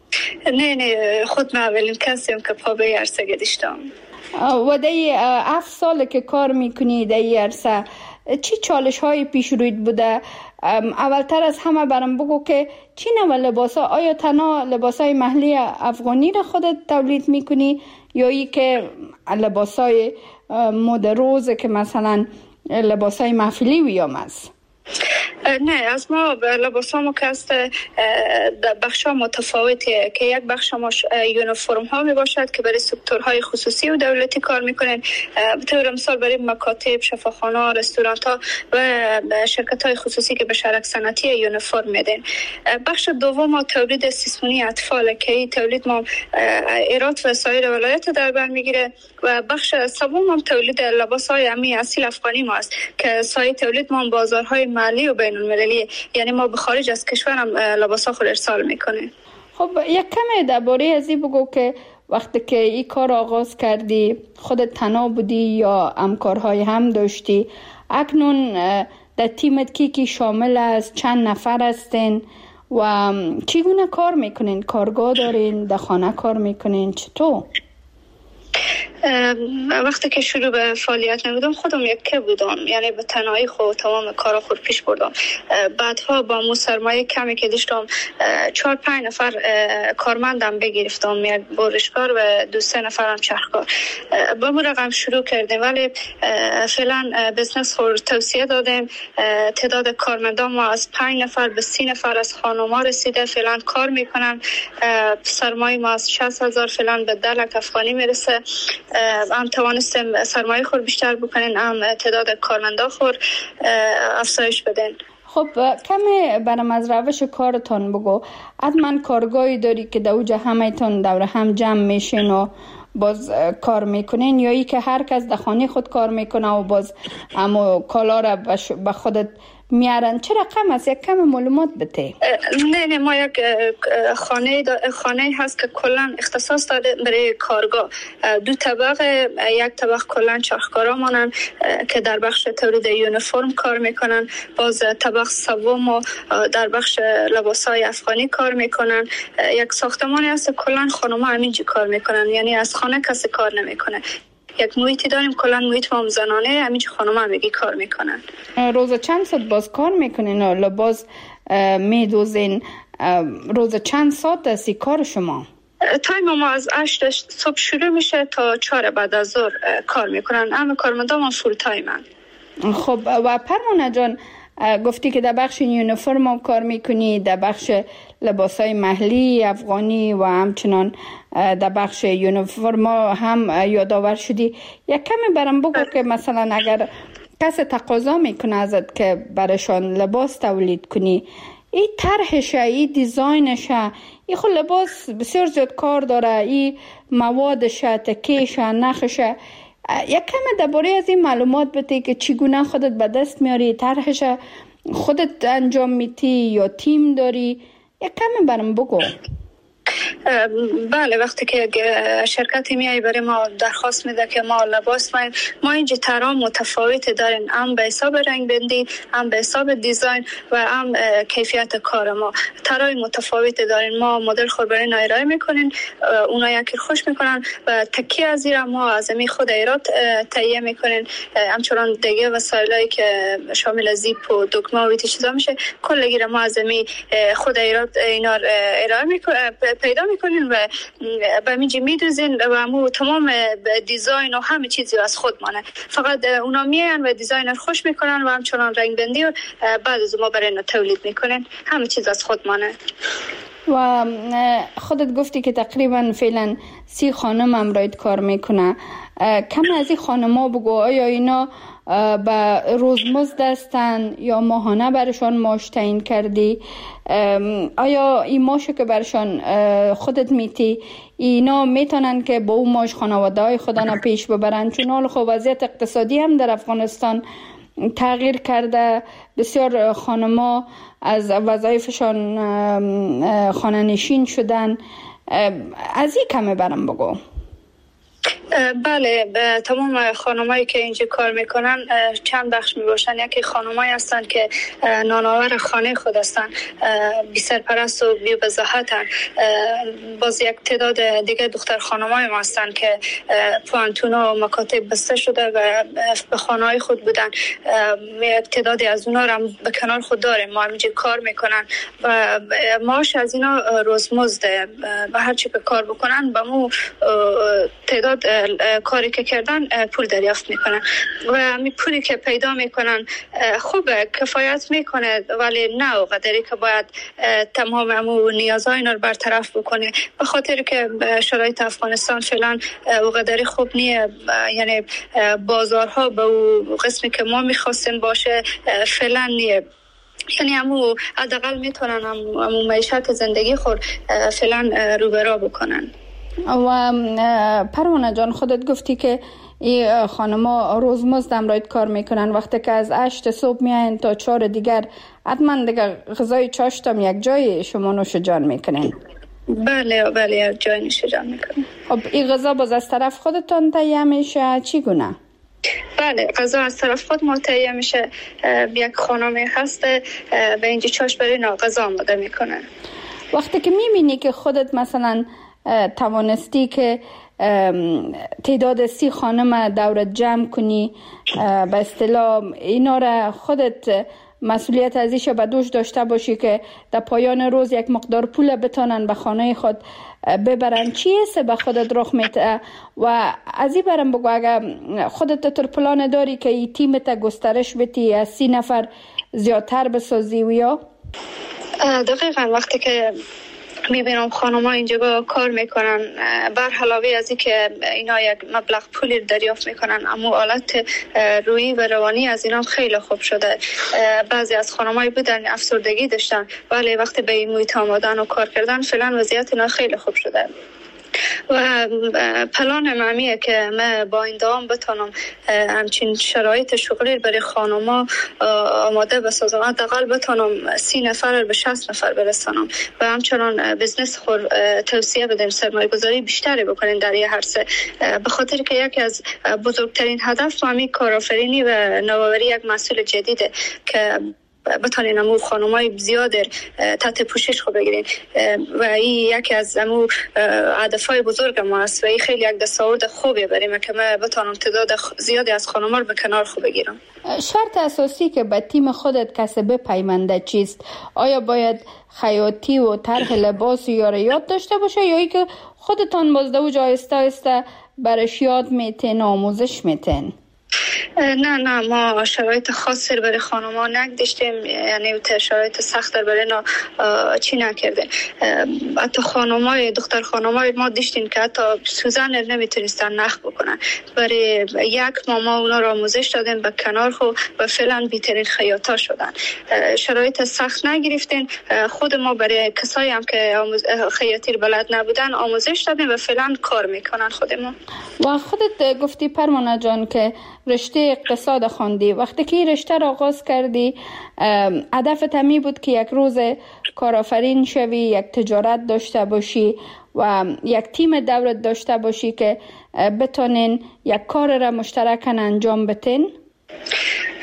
نه خود من اولین کسیم که پا به عرصه گذاشتم. و در 7 سال که کار میکنی در این عرصه چی چالش های پیش رویت بوده؟ اولتر از همه برام بگو که چی نوع لباس ها، آیا تنها لباس های محلی افغانی را خودت تولید میکنی یا ای که لباس های مد روزه که مثلا لباس های محفلی ویام است؟ نه، از ما لباس ها که است بخش ها متفاوتیه که یک بخش ما یونیفرم ها می باشد که برای سکتورهای خصوصی و دولتی کار میکنن. به طور مثال برای مکاتب، شفاخانه، رستوران ها و شرکت های خصوصی که به شرک صنعتی یونیفرم میدن. بخش دوم ما تولید سیسمونی اطفال که این تولید ما ایراد و سایر ولایت در بر میگیره و بخش سوم هم تولید لباس های امی اصیل افغانی ما است که سایر تولید ما بازارهای محلی و بین المللی، یعنی ما به خارج از کشور هم لباسا خود ارسال میکنیم. خب یک کمی درباره از این بگو که وقتی که این کار آغاز کردی خودت تنها بودی یا همکارهای هم داشتی؟ اکنون در تیمت کی شامل است؟ چند نفر هستین و چگونه کار میکنین؟ کارگاه دارین؟ در خانه کار میکنین؟ چطور؟ وقتی که شروع به فعالیت نمودم خودم یکی بودم، یعنی به تنهایی خود تمام کارا خود پیش بردم. بعدها با مو سرمایه کمی که داشتم 4-5 نفر کارمندم بگرفتم، یک برشکار و 2-3 نفرم چرخکار. با مو رقم شروع کردیم ولی فعلا بزنس خود توسعه دادیم. تعداد کارمندان ما از 5 نفر به 30 نفر از خانم‌ها رسیده، فعلا کار میکنن. سرمایه ما از 60,000 فعلا به 10 لک افغانی میرسه. هم توانستیم سرمایه خور بیشتر بکنین، هم تعداد کارمندا خور افزایش بدین. خب کمی برام از روش کارتان بگو. حتما کارگاهی داری که دوجه همه‌تون دور هم جمع میشین و باز کار میکنین یا ای که هر کس در خانه خود کار میکنه و باز اما کالا را به خودت میارن؟ چه رقم است؟ یک کم معلومات بده. نه ما یک خانه هست که کلا اختصاص داده برای کارگاه. 2 طبقه، یک طبق کلا چرخکارا مانن که در بخش تولید یونیفرم کار میکنن، باز طبق سوم در بخش لباسای افغانی کار میکنن. یک ساختمانی هست کلا خانم‌ها همینجا کار میکنن، یعنی از خانه کسی کار نمیکنه. یک محیطی داریم کلا محیط ما زنانه، همینجا خانم همگی کار میکنن. روز چند ساعت باز کار میکنین؟ لباس میدوزین؟ روز چند ساعت است کار شما؟ تایم ما از 8 صبح شروع میشه تا 4 بعد از ظهر کار میکنن. همه کارمندان ما فول تایمن. خب و پروانه جان، گفتی که در بخش یونیفرم هم کار میکنی، در بخش لباسای محلی افغانی و همچنان در بخش یونیفرم هم یادآور شدی. یک کمی برام بگو که مثلا اگر کسی تقاضا میکنه ازت که برشان لباس تولید کنی، این طرحشه، این دیزاینشه، این خود لباس بسیار زیاد کار داره، این موادشه، تکیشه، نخشه. یک کمی درباره از این معلومات بده که چگونه خودت به دست میاری؟ طرحش خودت انجام میدی یا تیم داری؟ یک کمی برام بگو. بله، وقتی که شرکتی میای برای ما درخواست میده که ما لباس ما اینجا طرح متفاوت داریم، هم به حساب رنگ بندی، هم به حساب دیزاین و هم کیفیت کار ما طرح متفاوت داریم. ما مدل خود برای ارائه میکنین، اونا یکی خوش میکنن و تکیه از این ما از می خود ایراد تهیه میکنین. همچنان دیگه وسایلی که شامل زیپ و دکمه و چیزا میشه کلگی ما از می خود ایراد اینا ارائه میکنن، پیدا میکنین و به میجی میدوزین و همو تمام دیزاین و همه چیزی از خود مانه. فقط اونا میان و دیزاین رو خوش میکنن و همچنان رنگ بندی و بعد از ما برای اینا تولید میکنن. همه چیز از خود مانه. و خودت گفتی که تقریبا فعلا 30 خانم امرایت کار میکنه. کم از این خانم‌ها بگو، آیا اینا به روزمزد هستن یا ماهانه برشان معاش تعیین کردی؟ آیا این معاشو که برشان خودت میتی اینا میتونن که با اون معاش خانواده های خودنا پیش ببرن؟ چون حال خب وضعیت اقتصادی هم در افغانستان تغییر کرده، بسیار خانما از وظایفشان خانه نشین شدن. از این کمه برم بگو. بله، تمام خانمایی که اینجا کار میکنن چند بخش میباشن. یکی خانمایی هستن که نانآور خانه خود هستن، بی سرپرست و بی وضاحتن. باز یک تعداد دیگه دختر خانمای ما هستن که پوانتون و مکاتب بسته شده و به خانه‌های خود بودن. یک تعدادی از اونا رو به کنار خود داریم، ما اینجا کار میکنن و معاش از اینا روزمزده. به هر چی که کار بکنن به مو تعداد کاری که کردن پول دریافت میکنن و همین پولی که پیدا میکنن خوبه، کفایت میکنه، ولی نه اونقدری که باید تمام همون نیازهای اینا رو برطرف بکنه. به خاطر که شرایط افغانستان فعلا اونقدری خوب نیه، یعنی بازارها به اون قسمی که ما میخواستیم باشه فعلا نیه. یعنی همون حداقل میتونن همون معیشت زندگی خود فعلا روبرا بکنن. و پروانه جان، خودت گفتی که این خانما روزمزد امرایت کار میکنن. وقتی که از 8 صبح میاین تا 4 دیگر حتما دیگه غذای چاشتم یک جای شما نوش جان میکنن؟ بله یک جای نوش جان میکنن. خب این غذا باز از طرف خودتون تهیه میشه چی گونه؟ بله، غذا از طرف خود ما تهیه میشه. یک خانمی هست به اینجا چاش برای غذا آماده میکنه. وقتی که میبینی که خودت مثلا توانستی که تعداد 30 خانم دورت جمع کنی، به اصطلاح اینا را خودت مسئولیت ازیش به دوش داشته باشی که در پایان روز یک مقدار پول بتانن به خانه خود ببرن، چی است به خودت رخ میده؟ و از این برم بگو اگر خودت تر پلان داری که این تیمت گسترش بدی از 30 نفر زیادتر بسازی و یا؟ دقیقاً وقتی که میبینم خانم‌ها اینجا کار میکنن، بر علاوه از این که اینا یک مبلغ پولی دریافت میکنن، اما حالت روحی و روانی از اینا خیلی خوب شده. بعضی از خانم‌های بودن افسردگی داشتن، ولی وقتی به این محیط آمدن و کار کردن فعلا وضعیت اینا خیلی خوب شده. و پلان معمیه که من با این دوام بتونم همچین شرایط شغلی برای خانوما آماده بسازم، حداقل بتونم 30 نفر به 60 نفر برسانم و همچنان بزنس خود توسعه بدیم، سرمایه گذاری بیشتری بکنیم در یه عرصه. به خاطر که یکی از بزرگترین هدف همین کارآفرینی و نوآوری یک محصول جدیده که بتونین امو خانمای زیاد تحت پوشش خود بگیرین و این یکی از امو هدفهای بزرگ ما است و این خیلی یک دستاورد خوبی بریم که من بتونم تعداد زیادی از خانم‌ها رو به کنار خود بگیرم. شرط اساسی که به تیم خودت کسی بپیونده چیست؟ آیا باید خیاطی و طرح لباس یا یاد داشته باشه یا ای که خودتان بازده و آهسته آهسته برش یاد میتین آموزش میتین؟ نه ما شرایط خاصی برای خانم‌ها نگذاشتیم، یعنی شرایط سخت برای اینا چی نکردیم. حتی خانم‌های دختر خانم‌های ما داشتیم که حتی سوزن نمیتونستن نخ بکنن. برای یک ماه اونا رو آموزش دادیم به کنار خو و فعلا بهترین خیاطا شدن. شرایط سخت نگرفتیم، خود ما برای کسایی هم که خیاطی بلد نبودن آموزش دادیم و فعلا کار میکنن خودمون. و خودت گفتی پروانه جان که رشته اقتصاد خواندی، وقتی که رشته را آغاز کردی هدفت همی بود که یک روز کارآفرین شوی، یک تجارت داشته باشی و یک تیم دورت داشته باشی که بتونین یک کار را مشترکاً انجام بتین؟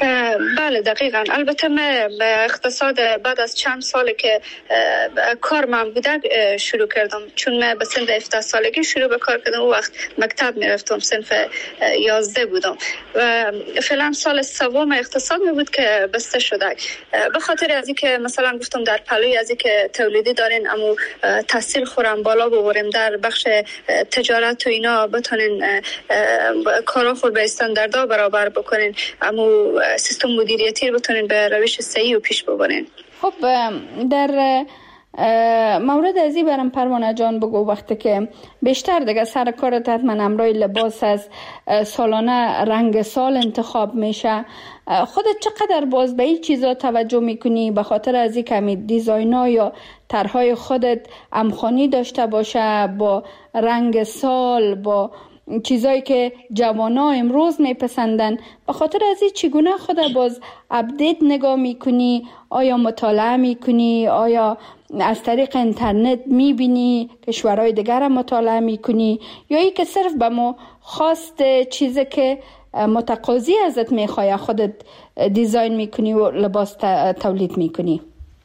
بله دقیقاً. البته من اقتصاد بعد از چند سال که کار من بوده شروع کردم، چون من به سن 17 سالگی شروع به کار کردم. اون وقت مکتب میرفتم، صنف 11 بودم و فعلا سال سوم اقتصاد می بود که بسته شده. به خاطر از اینکه مثلا گفتم در پلوی از اینکه تولیدی دارین اما تحصیل خورم بالا ببریم، در بخش تجارت و اینا بتونین کارا خود به استانداردها برابر بکنین، اما سیستم مدیریتی رو بتونین به روش صحیح و پیش ببرین. خب در مورد ازی برام پروانه جان بگو، وقتی که بیشتر دیگه سر کارت حتما امرای لباس از سالانه رنگ سال انتخاب میشه، خودت چقدر باز به این چیزا توجه میکنی؟ به خاطر از این کمی دیزاینا یا طرحهای خودت امخانی داشته باشه با رنگ سال، با چیزایی که جوانا امروز میپسندن، به خاطر از این چگونه خود باز اپدیت نگاه میکنی؟ آیا مطالعه میکنی؟ آیا از طریق اینترنت میبینی کشورهای دیگر مطالعه میکنی؟ یا ای که صرف به ما خواست چیزی که متقاضی ازت میخواه خودت دیزاین میکنی و لباس تولید میکنی؟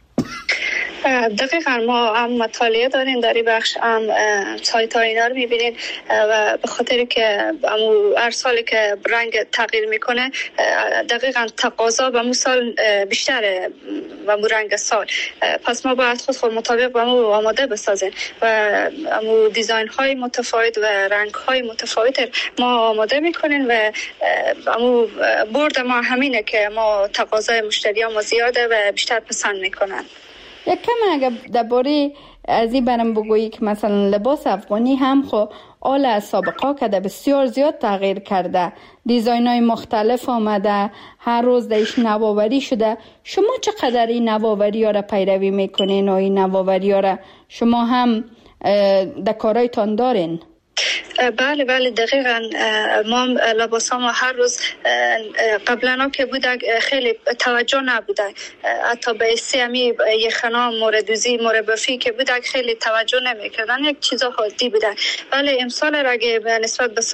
دقیقاً ما هم مطالعه داریم در این بخش، هم سایت ها اینا رو میبینید و به خاطر که هر سالی که رنگ تغییر میکنه دقیقاً تقاضا به مو سال بیشتره و مو رنگ سال، پس ما باید خود مطابق به مو آماده بسازیم و دیزاین های متفاوت و رنگ های متفاوت ما آماده میکنیم و برد ما همینه که ما تقاضای مشتری ها ما زیاده و بیشتر پسند میکنن. یک کم اگر درباره از این برم بگویی که مثلا لباس افغانی هم خو آل از سابقا کده بسیار زیاد تغییر کرده، دیزاین های مختلف آمده، هر روز دیش نوآوری شده. شما چقدر این نوآوری ها را پیروی میکنین و این نوآوری ها را شما هم در کارایتان دارین؟ بله دقیقاً. ما لباس ها ما هر روز قبلا که بوده خیلی توجه نبوده، حتی به سیمی یخنا موردوزی مربفی که بوده خیلی توجه نمیکردن، یک چیزا حادی بوده. ولی امسال اگه نسبت به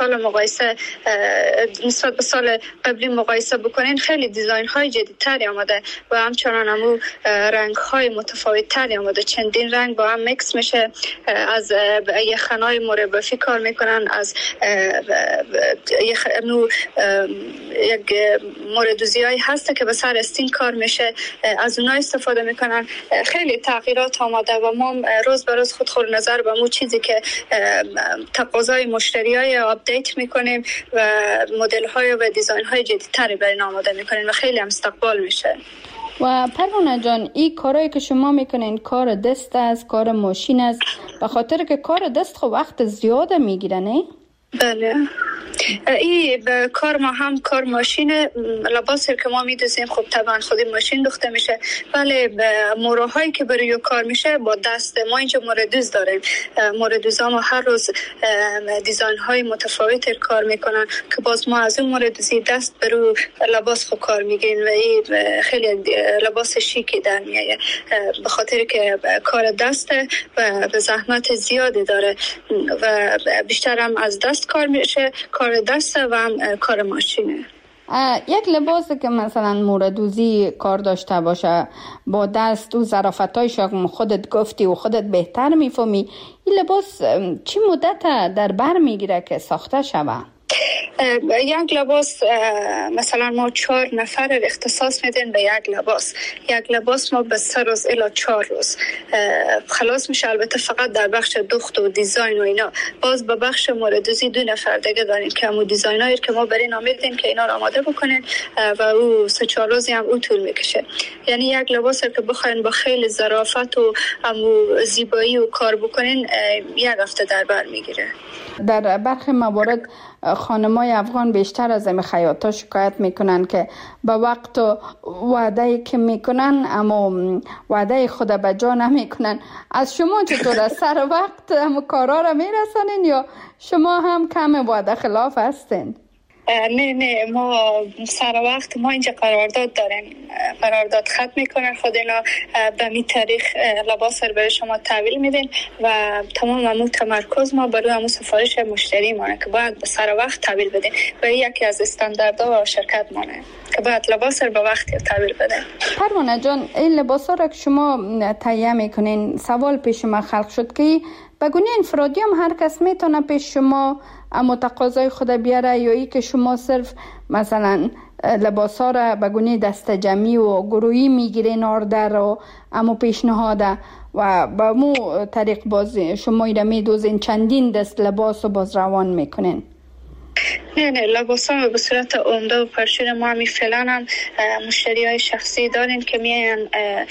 سال قبلی مقایسه بکنین خیلی دیزاین های جدیدتری آمده و همچنان همون رنگ های متفاوت تری آمده، چندین رنگ با هم میکس میشه. از یخنای مربفی کار میکنن، از یک موردوزی هایی هسته که به سر استین کار میشه، از اونها استفاده میکنن. خیلی تغییرات آمده و ما روز به روز خود نظر به مو چیزی که تقاضای مشتری های آپدیت میکنیم و مدل های و دیزاین های جدیدتری برای آماده میکنیم و خیلی هم استقبال میشه. و پروانه جان، این کارهایی که شما میکنین کار دست است، کار ماشین است، به خاطر که کار دست خب وقت زیاده میگیره نه؟ بله، این کار ما هم کار ماشین لباسی که ما میدوزیم خب طبعا خودی ماشین دوخته میشه، ولی موراهایی که برای کار میشه با دست ما اینجا موردوز داریم. موردوزا ما هر روز دیزاین های متفاوت کار میکنن که باز ما از اون موردوزی دست برای لباس خود کار میگیریم و این خیلی لباس شیکی در میایه به خاطر که کار دسته و به زحمت زیادی داره و بیشتر هم از دست کار میشه، کار دسته و هم کار ماشینه. یک لباسی که مثلا موردوزی کار داشته باشه با دست و ظرافتایش خودت گفتی و خودت بهتر میفهمی، این لباس چی مدت در بر میگیره که ساخته شوه؟ یک لباس مثلا ما 4 نفر اختصاص میدین به یک لباس ما به 3 روز الی 4 روز خلاص میشه. البته فقط در بخش دوخت و دیزاین و اینا، باز به بخش موردوزی 2 نفر دیگه داریم که همون دیزاینایی که ما برین آمیدیم که اینا رو آماده بکنین و او 3-4 روزی هم او طول میکشه. یعنی یک لباس که بخواین با خیلی ظرافت و همون زیبایی و کار بکنین 1 هفته در بر میگیره. در برخی موارد خانمای افغان بیشتر از این خیاطا شکایت میکنن که به وقت و وعده که میکنن اما وعده خود به جا نمیکنن. از شما چطور سر وقت هم کارا را میرسانین یا شما هم کم وعده خلاف هستین؟ نه ما سر وقت ما اینجا قرارداد داریم، قرارداد ختم میکنن خود اینا به می تاریخ لباس رو برای شما تحویل میدین و تمام همون تمرکز ما برای همون سفارش مشتری مانه که باید به سر وقت تحویل بدین و یکی از استانداردها و شرکت مانه که باید لباس رو به وقت تحویل بدین. پروانه جان، این لباس ها را که شما تهیه میکنین، سوال پیش ما خلق شد که به گونه انفرادی هم هر کس میتونه پیش شما اما تقاضای خود بیاره یا ای که شما صرف مثلا لباس ها را به گونه دست جمعی و گروهی میگیرین آردر و اما پیشنهاده و به مو طریق باز شما ایره میدوزین چندین دست لباس و باز روان میکنین؟ نه لباس ها به صورت عمده و پرچون ما همی فعلا هم مشتری های شخصی دارین که میان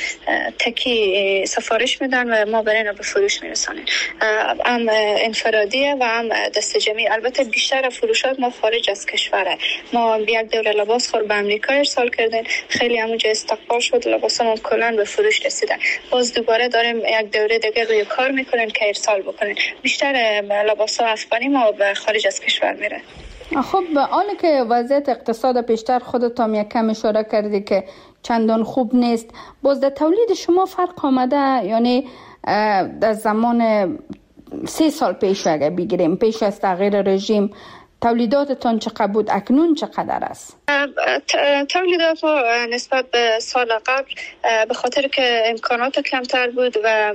تکی سفارش میدن و ما برای به فروش میرسانیم. هم انفرادیه و هم دست جمعی. البته بیشتر فروشات ما خارج از کشوره. ما یک دوره لباس خور به امریکا ارسال کردیم، خیلی همونجا استقبال شد، لباس ما کلان به فروش رسیدن. باز دوباره داریم یک دوره دیگه روی کار میکنیم که ارسال بکنیم. بیشتر لباس ها افغانی ما به خارج از کشور میره. خب حالا که وضعیت اقتصاد پیشتر خودت هم یک کم اشاره کردی که چندان خوب نیست، باز در تولید شما فرق آمده؟ یعنی در زمان 3 سال پیش اگه بگیریم، پیش از تغییر رژیم، تولیداتتان چقدر بود، اکنون چقدر است؟ تولیدات ما نسبت به سال قبل به خاطر که امکانات کمتر بود و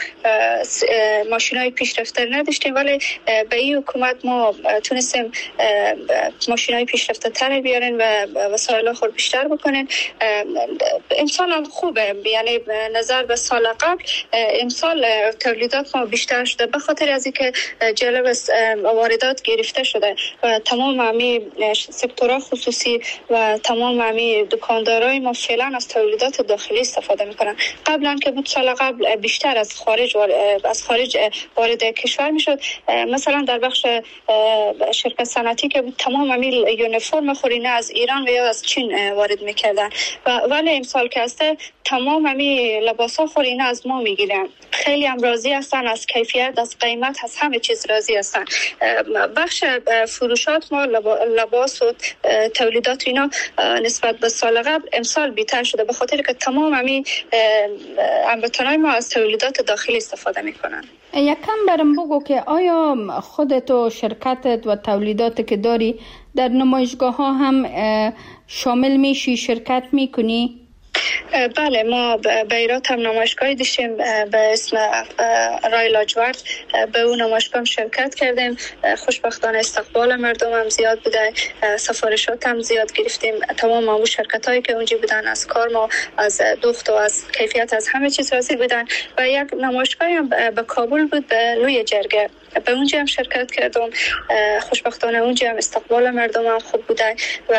ماشینای پیشرفته نداشتیم، ولی به این حکومت ما تونستیم ماشینای پیشرفته تر بیارین و وسایل خود بیشتر بکنین. امسال هم خوبه، یعنی نظر به سال قبل امسال تولیدات ما بیشتر شده به خاطر از اینکه جلب واردات گرفته شده و تمام همی سکتورها خصوصی و تمام همی دکاندارای ما فعلا از تولیدات داخلی استفاده میکنن. قبلا که بود سال قبل بیشتر از خارج وارد کشور میشد. مثلا در بخش شرکت صنعتی که بود تمام همی یونیفرم خورینه از ایران و یا از چین وارد میکردن ولی امسال که هسته تمام همی لباسا خورینه از ما میگیرن. خیلی هم راضی هستن از کیفیت، از قیمت، از همه چیز راضی هستن. بخش فروشات ما لباس و تولیدات اینا نسبت به سال قبل امسال بیشتر شده به خاطر که تمام همین هموطنای ما از تولیدات داخلی استفاده میکنن. یکم برام بگو که آیا خودت و شرکتت و تولیدات که داری در نمایشگاه ها هم شامل میشی، شرکت میکنی؟ بله، ما به ایرات هم نمایشگاهی داشتیم به اسم رای لاجورد. به اون نمایشگاه شرکت کردیم. خوشبختانه استقبال مردم هم زیاد بوده، سفارشات هم زیاد گرفتیم. تمام اون شرکت هایی که اونجا بودن از کار ما، از دخت و از کیفیت، از همه چیز راضی بودن. و یک نمایشگاهی هم به کابل بود به لوی جرگه، به اونجا هم شرکت کردم. خوشبختانه اونجا هم استقبال مردم هم خوب بوده و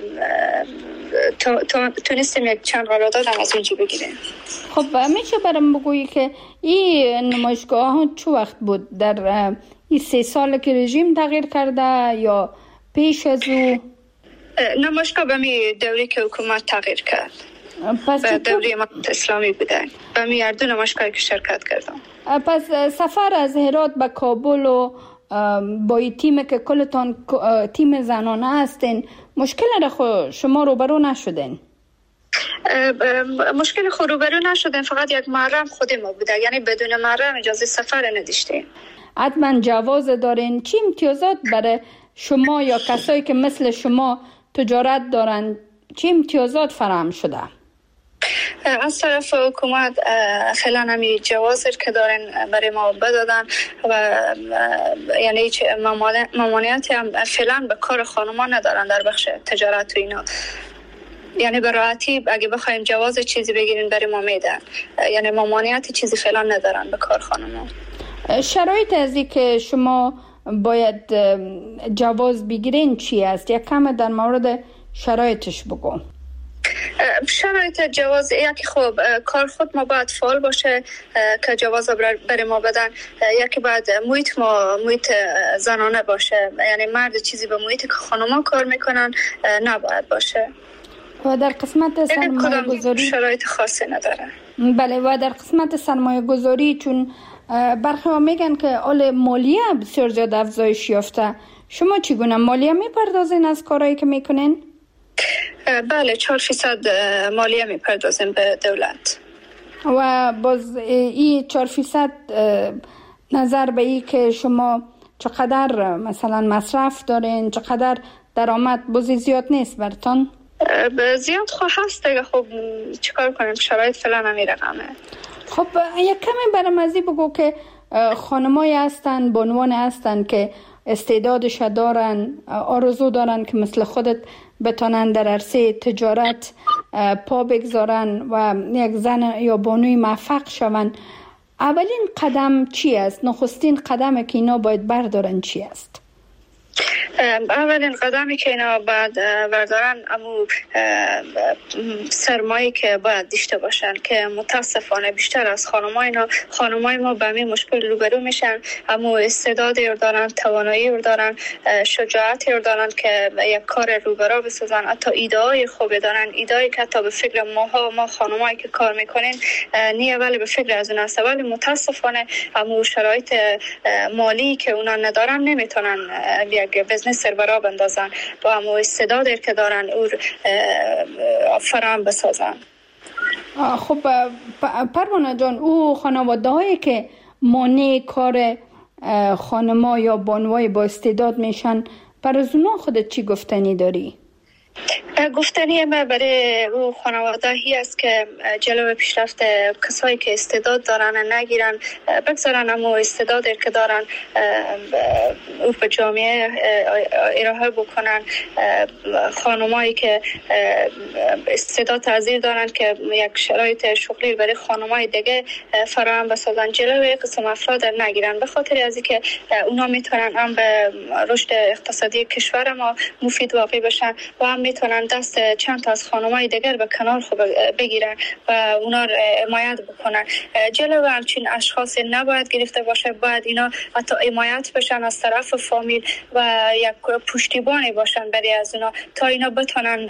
تونستیم یک چند قرارداد هم از اونجا بگیریم. خب میشه برام بگویی که این نمایشگاه ها چه وقت بود؟ در این 3 سال که رژیم تغییر کرده یا پیش از او؟ نمایشگاه به می دوری که حکومت تغییر کرد، به دوری امارت اسلامی بوده. به می اردو نمایشگاهی که شرکت کردم. پس سفر از هرات به کابل و با این تیم که کلتان تیم زنانه هستین، مشکل را شما روبرو نشدین؟ مشکل خود روبرو نشدن، فقط یک محرم خود ما بوده، یعنی بدون محرم اجازه سفر نداشتیم. حتما جواز دارین. چی امتیازات برای شما یا کسایی که مثل شما تجارت دارن، چی امتیازات فراهم شده؟ از طرف حکومت فعلا همی جوازی که دارن برای ما بدادن و یعنی ممانعتی هم فعلا به کار خانمان ندارن در بخش تجارت و اینا. یعنی به راحتی اگه بخوایم جواز چیزی بگیرین برای ما میدن، یعنی ممانعتی چیزی فعلا ندارن به کار خانمان. شرایط از این که شما باید جواز بگیرین چی است؟ یک کم در مورد شرایطش بگو. شرایط جواز یکی خوب کار خود ما باید فعال باشه که جواز برای ما بدن. یکی باید محیط زنانه باشه، یعنی مرد چیزی به محیط که خانمان کار میکنن نباید باشه. و در قسمت سرمایه گذاری شرایط خاصی نداره. بله، و در قسمت سرمایه گذاری چون برخی ها میگن که آل مالیه بسیار زیاد افزایش یافته. شما چگونه مالیه میپردازین از کارهایی که میکنین؟ بله 4% مالیه میپردازیم به دولت. و باز این 4% نظر به این که شما چقدر مثلا مصرف دارین، چقدر درآمد بازی زیاد نیست برتان؟ زیاد هست دیگه. خب چیکار کنیم، شرایط فعلا همین رقمه. خب یک کمی برام ازی بگو که خانمایی هستن، بانوان هستن که استعدادش دارن، آرزو دارن که مثل خودت بتونن در عرصه تجارت پا بگذارن و یک زن یا بانوی موفق شون. اولین قدم چی است؟ نخستین قدمی که اینا باید بردارن چی است؟ اولین قدمی که اینا باید بردارن امو سرمایه که باید داشته باشن که متاسفانه بیشتر از خانمای ما به همین مشکل روبرو میشن. امو استعدادی رو دارن، توانایی رو دارن، شجاعتی رو دارن که یک کار روبرو بسازن. حتی ایده‌های خوبی دارن، ایده‌ای که حتی به فکر ما خانمایی که کار میکنین نیه، ولی به فکر از اون است. ولی متاسفانه امو شرایط مالی که اونا ندارن نمیتونن یک بزنس سربرا بندازن و همو استعدادی که دارن او فراهم بسازن. خب پروانه جان، او خانواده هایی که مانع کار خانما یا بانوای با استعداد میشن، پر از اونا خودت چی گفتنی داری؟ گفتنی ما برای او خانواده هی است که جلو پیشرفت کسایی که استعداد دارن نگیرن، بگذارن اما استعدادی که دارن او به جامعه ارائه بکنن. خانمایی که استعداد تحضیر دارن که یک شرایط شغلی برای خانمای دیگه فراهم بسازن، جلوی قسم افراد نگیرن، به خاطر از اینکه اونا میتونن هم به رشد اقتصادی کشور ما مفید واقع بشن و هم میتونن دست چند تا از خانمای دیگر به کنار بگیرن و اونا رو حمایت بکنن. جلو همچین اشخاص نباید گرفته باشه، باید اینا حتی حمایت بشن از طرف فامیل و یک پشتیبانی باشن برای از اونا تا اینا بتونن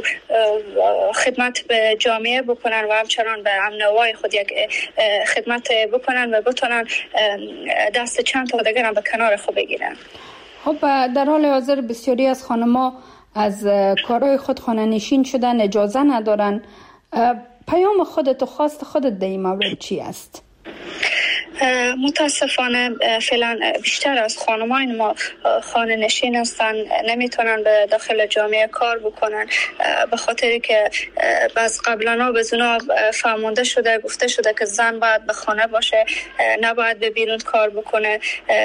خدمت به جامعه بکنن و همچنان به امنوای خود یک خدمت بکنن و بتونن دست چند تا دیگر هم به کنار خود بگیرن. خب در حال حاضر بسیاری از خانم‌ها از کارهای خود خانه نشین شدن، اجازه ندارن. پیام خودت و خواست خودت در این مورد چی است؟ متاسفانه فعلا بیشتر از خانمان ما خانه نشین هستن، نمیتونن به داخل جامعه کار بکنن به خاطری که بعض قبلا به زنا فهمونده شده، گفته شده که زن باید به خانه باشه، نباید به بیرون کار بکنه.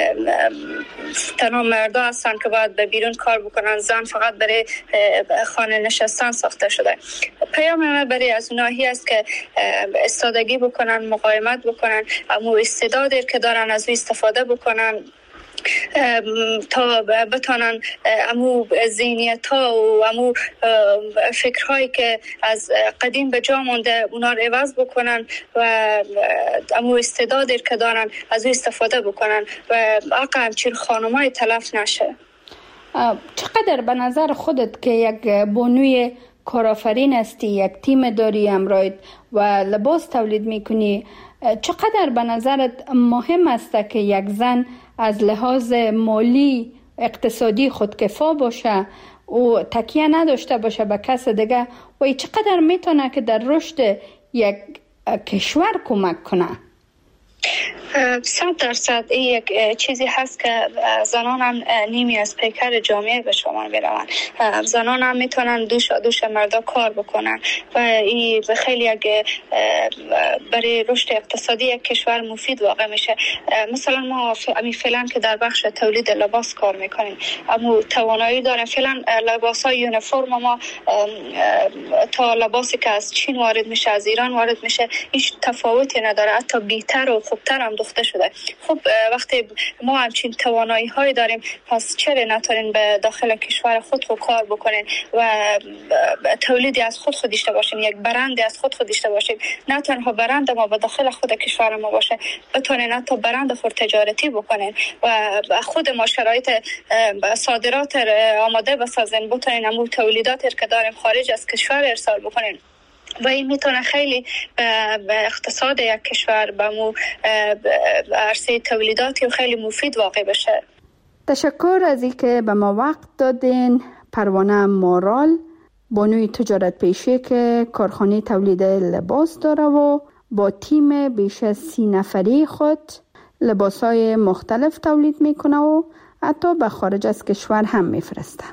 تنها مردا هستن که باید به بیرون کار بکنن، زن فقط برای خانه نشستن ساخته شده. پیام من برای از اونایی است که استادگی بکنن، مقاومت بکنن، اما استعدادی که دارن از او استفاده بکنن تا بتونن امو ذهنیت ها و امو فکرهایی که از قدیم به جا مونده اونا رو عوض بکنن و امو استعدادی که دارن از او استفاده بکنن و حق همچین خانمای تلف نشه. چقدر به نظر خودت که یک بانوی کارآفرین هستی، یک تیم داری همراهت و لباس تولید میکنی، چقدر به نظرت مهم است که یک زن از لحاظ مالی اقتصادی خودکفا باشه و تکیه نداشته باشه به کس دیگه و چقدر میتونه که در رشد یک کشور کمک کنه؟ 100% این یک چیزی هست که زنان هم نیمی از پیکر جامعه به شما میروند. زنان هم میتونن دوش مردا کار بکنن و این خیلی برای رشد اقتصادی یک کشور مفید واقع میشه. مثلا ما فعلا که در بخش تولید لباس کار میکنیم، اما توانایی داریم. فعلا لباسای یونیفرم ما تا لباسی که از چین وارد میشه، از ایران وارد میشه، هیچ تفاوتی نداره، حتی بهتر و خوبتر هم دخته شده. خب وقتی ما همچین توانایی های داریم، پس چرا نتونین به داخل کشور خود کار بکنین و تولیدی از خود داشته باشین، یک برندی از خود داشته باشین. نه تنها برند ما به داخل خود کشور ما باشه، بتونین حتی برند خود تجارتی بکنین و خود ما شرایط صادرات آماده بسازین، بتونین همون تولیداتی که داریم خارج از کشور ارسال بکنین. و این میتونه خیلی به اقتصاد یک کشور به عرصه تولیداتی خیلی مفید واقع بشه. تشکر از اینکه به ما وقت دادین. پروانه مارال، بانوی تجارت پیشه که کارخانه تولید لباس داره و با تیم بیش از 30 نفری خود لباسای مختلف تولید میکنه و حتی به خارج از کشور هم میفرسته.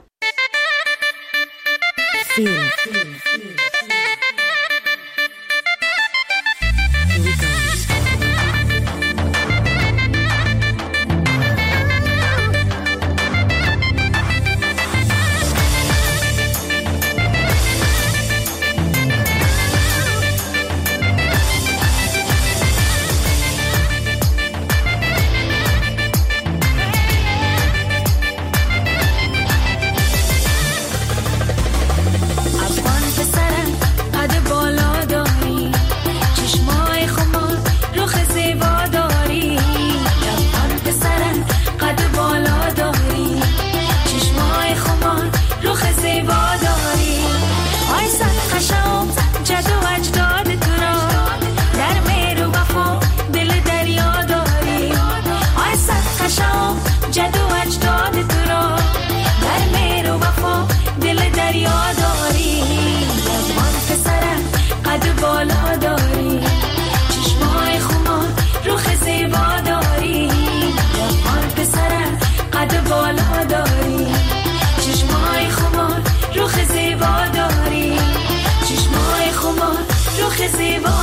زیبا